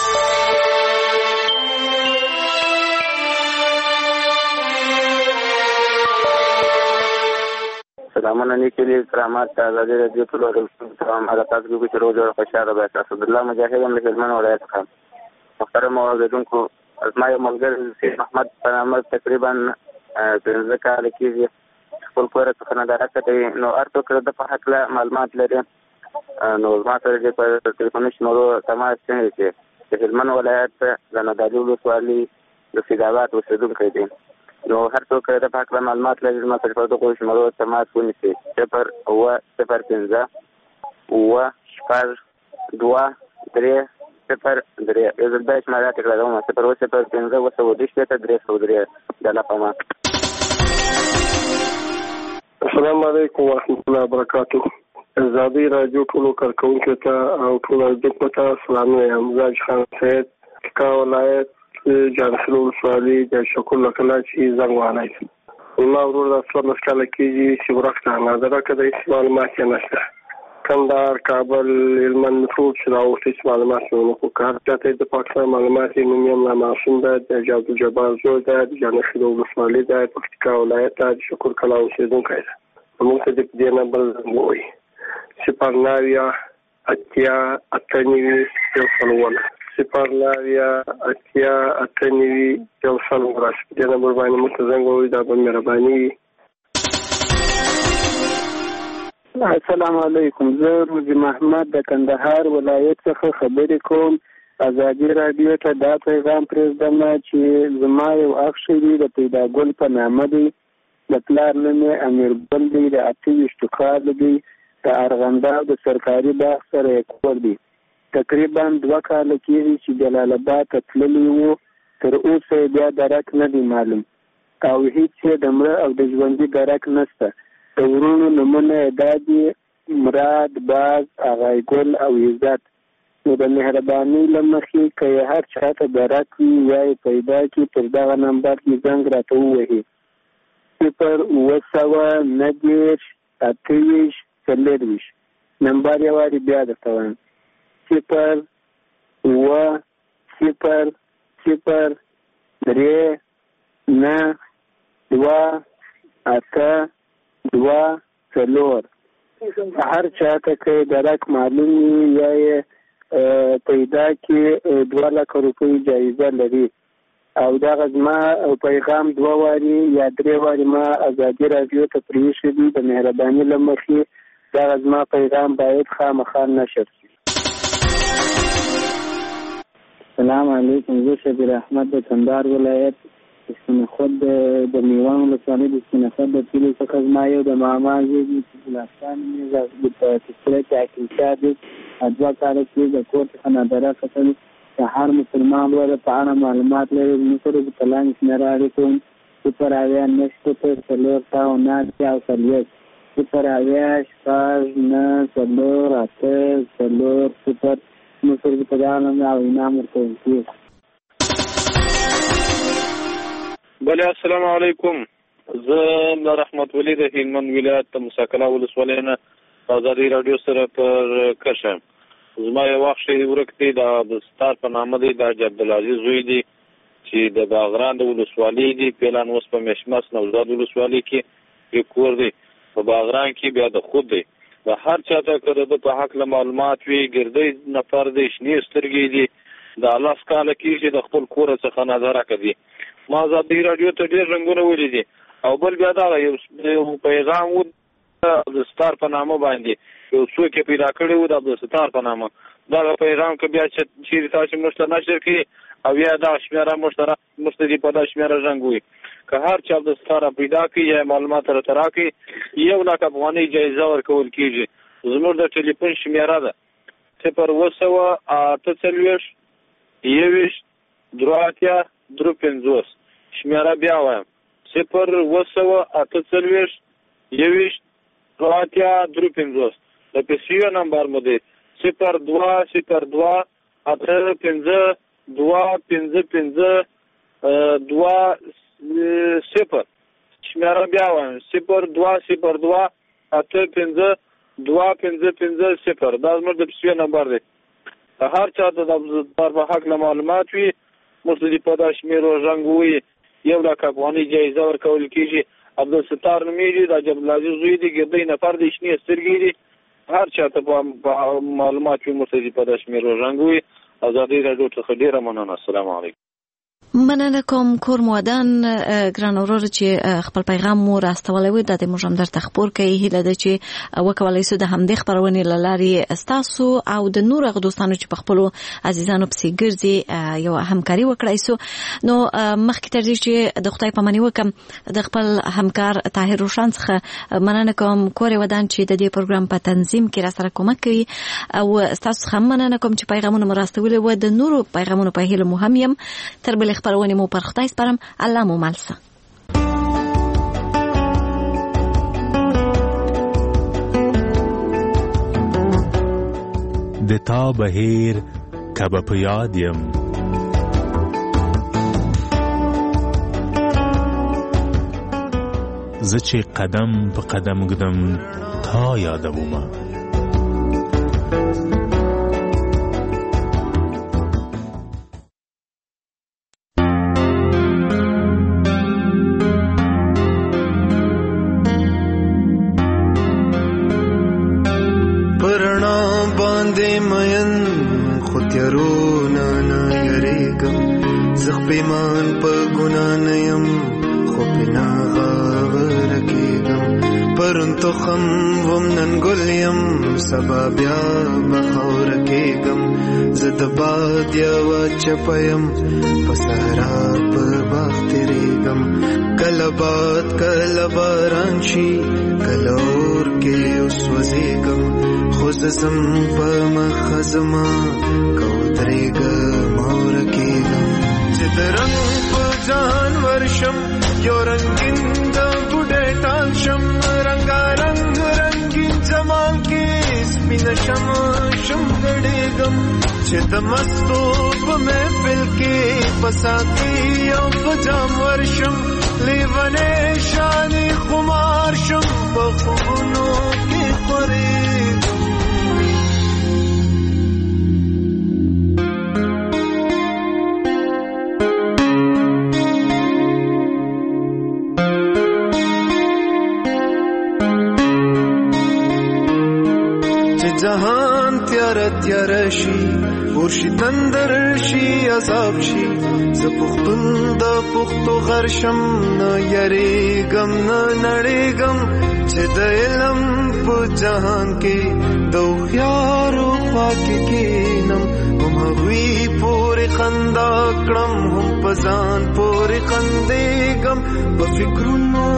سلامونه نیکې کرامات ته ازادي راډیو ټولو اورېدونکو ته هغه تاسو کوم چې روز جوړ خوشاله به تاسو اسدالله مجاهد یم له هلمند ولایت څخه. محترم اوریدونکو، زما یو ملګری سید محمد په نامه تقریبا پنځه کاله کېږي خپل کور څخه نداره کوي. نو هر څوک د په هکله معلومات لري نو زما سره دې په ټلیفوني شمېرو تماس ونیسي چې هلمند ولایت د نادعلي ولسوالۍ د سیدآباد اوسېدونکی دی. نو هر څوک د په هکله معلومات لري زما سره په دغو شمېرو تماس ونیسي: صفر اووه صفر پنځه اووه شپږ دوه درې صفر درې. یو ځل بیا شماره تکراروم: صفر اووه صفر پنځه اووه سوه دېرش شپېته درې سوه درې. د الله په امان. السلام علیکم ورحمة الله وبرکاتو. ازادي راډیو ټولو کارکوونکو ته او ټولو اورېدونکو ته سلامونه یم. زه حاجي خان سید کا ولایت جانسل ولسوالۍ د شکر له کلا چې زنګ وهلی یم. زما ورور دا څوارلس کاله کېږي چې ورک ته نادره که دی، معلومات یې نشته. کندهار، کابل، هلمند ټول چې راوغوښتي چې معلومات یې ونه کړو. که هر چا ته د پاکستان معلومات یې نوم یم نامعصوم ده، د عبدالجبار زوی ده، د جانسل ولسوالۍ ده، پکتیکا ولایت ده، د شکر کلا اوسېدونکی ده. موږ ته د دې نه بل زنګ ووایي: صفر نوي اتیا اته نوي یو سل اووه. صفر نوي اتیا اته نوي یو سل اووه. دې نمبر باندې موږ ته زنګ ووایي، دا به مهرباني وي. السلام علیکم. زه روزي محمد د کندهار ولایت څخه خبرې کوم. ازادي راډیو ته دا پیغام پرېږدم چې زما یو اخ شوي د پیداګل په نامه دی، د پلار نوم یې امیر ګل دی، د اته ویشتو کال دی، د ارغنداب د سرکاري باغ سره یې کور دی. تقریبا دوه کاله کېږي چې جلال آباد ته تللی و، تر اوسه یې بیا درک نه دی معلوم او هېڅ یې د مړه او د ژوندي درک نشته. د ورونو نومونه یې دا دي: مراد، باز، اغای ګل او عزت. نو د مهربانۍ له مخې که یې هر چا ته درک وي یا یې پیدا کړي پر دغه نمبر کې زنګ راته ووهي: صفر اووه سوه نهه دېرش اته ویشت څلېرویشت. نمبر یې وارې بیا درته وایم: صفر اووه صفر صفر درې نه دوه اته دوه څلور. هر چا ته که درک معلوم وي یا یې پیدا کړي دوه لکه روپۍ جایزه لري. او دغه زما پیغام دوه وارې یا درې وارې ما ازادي راډیو ته پرېښی دي. د مهرباني له مخې دغه زما پیغام باید خامخا نشر شي. السلام علیکم. زه شبیر احمد د کندهار ولایت سپینخود د میوان ولسوالۍ د سپینخود د کلي څخه زما یو د ماما زوی دی چې ګلستان مې په سلسله کې عقیدشاه دی دوه کاله کې د کور څخه نادره کتل د هر مسلمان ورته په اړه معلومات لري. موږ د کلام شمیره اړیکو صفر اویا نه شپږ څلور سوه نه اتیا او څلوېښت صفر اویا شپږ نه څلور اته څلور صفر موږ سره په دغه نوم او انعام ورکوم کېږي. بله السلام علیکم. زه رحمت ولی د هلمند ولایت د موسی کلا ولسوالۍ نه ازادي راډیو سره پر کشم. زما یو وخت شی ورک دی د ستار په نامه دی د عبدالعزیز زوی دی چې د باغران د ولسوالۍ دی. پلان اوس په مشمس نوزاد ولسوالۍ کې کور دی. په باغران کې بیا د خود دی. د هر چا ته که د په حق له معلومات وي ګردی نفر دی شنې سترګې دي د الله کاله کې چې د خپل کور څخه نظر کوي. ما ازادي راډیو ته ډېر رنګونه ولیدي او بل بیا دا یو پیغام و د ستار په نامه باندې یو څوک یې پیدا کړی و د عبدالستار په نامه. دغه پیغام که بیا چیرې تاسو موږ ته نشر کړي او یا دا شمیره موږ ته په دا شمیره رنګ وي که هر چا عبدالستار پیدا کړي یا معلومات راته راکړي یو لاک افغانۍ جایزه ورکول کېږي. زموږ د ټلیفون شمیره ده صفر اوه سوه اته څلوېښت یوویشت درې اتیا درې پنځوس. شمیره بیا وایم صفر اوه سوه اته څلوېښت یوویشت درې اتیا درې پنځوس. د پیسیو نمبر مو دی صفر دوه صفر دوه اته پنځه دوه پنځه پنځه دوه صفر. شمیره بیا وایم صفر دوه صفر دوه اته پنځه دوه پنځه پنځه صفر. دا زموږ د پیسیو نمبر دی. هر چا ته د عبدالستار په حق له معلومات وي موږ ته په دا شمیرو رنګ ووایي یو لاک افغانۍ جایزه ورکول کېږي. عبدالستار نومېږي د عبدالعزیز زوی دی ګردی نفر دی شنې سترګې دي. هر چا ته په معلومات وي موږ ته په دا شمیرو رنګ ووایي. ازادي راډیو څخه ډېره مننه. السلام علیکم. مننه کوم کور مودان ګران اورور چې خپل پیغام مو راستولی و د موږ هم درته خپور کوي. هیله ده چې وکولای سو د همدې خپرونې له لارې ستاسو او د نور هغه دوستانو چې په خپلو عزیزانو پسې ګرځي یو همکاري وکړای سو. نو مخکې تر دې چې د خدای پاماني وکم د خپل همکار طاهر روشن څخه مننه کوم کور ودان چې د دې پروګرام په تنظیم کې را سره کومک کوي او تاسو څخه مننه کوم چې پیغامونه مو راستولي و. د نورو پیغامونو په هیله مو هم یم. تر بلې خپرونې مو پر خدای سپارم. الله مو ملسه. د تا بهیر کبه په یاد یم زه چې قدم په قدم ږدم تا یادومه. پیمان په ګنا نه یم خو پنا غاور کېږم پرون تخم وم نن ګل یم سبا بیا بخور کېږم زه د باد یوه چپه یم په صحرا په باغ تېرېږم کله باد کله باران شي کله اور کې وسوځېږم خو زه ځم په مخه زما که ودرېږم اور کېږم چې د رنګ په ځان ورشم یو رنګین د بوډۍ ټال شم رنګارنګ رنګین زمان کې سپینه شم شم ګډېږم چې د مستو په محفل کې په ساقي او په جام ورشم لیونی شانې خمار شم په خوبونو کې خورېږم. جهان تیار تیار شي ورشي تندر شي عذاب شي زه پښتون د پښتو غرشم نه یریږم نه نړېږم چې د علم په جهان کې د هوښیارو خوا کې کښېنم هم هغوی پورې خندا کړم هم په ځان پورې خندېږم په فکرونو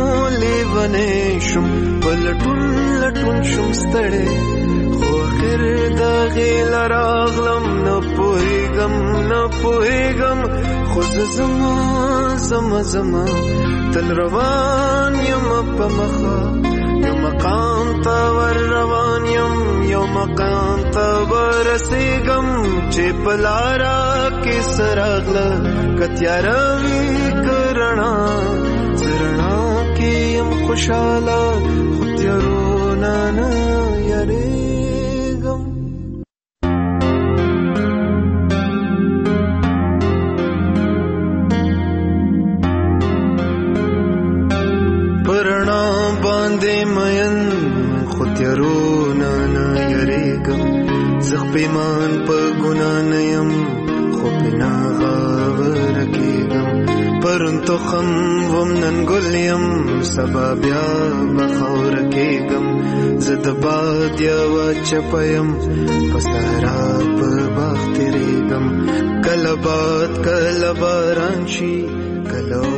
لیونی شم په لټون لټون شم ستړی خو آخر د غیل راغلم نه پوهیږم نه پوهیږم خو زما زما زما تل روان یم په مخه یو مقام ته ور روان یم یو مقام ته ورسیږم چې په لاره کې سراغله کتیاره وي کرنا زرنا کې یم خوشاله خو تیارونه نه یریږم پرنا باندې مین خو تیارونه نه یریږم زه پیمان په ګناه نه یم خو پې نه غاوره کېږم پرون تخم وم نن ګل یم سبا بیا به خاوره کېږم زه د باد یوه چپه یم په صحرا په باغ تېرېږم کله باد کله باران شي کله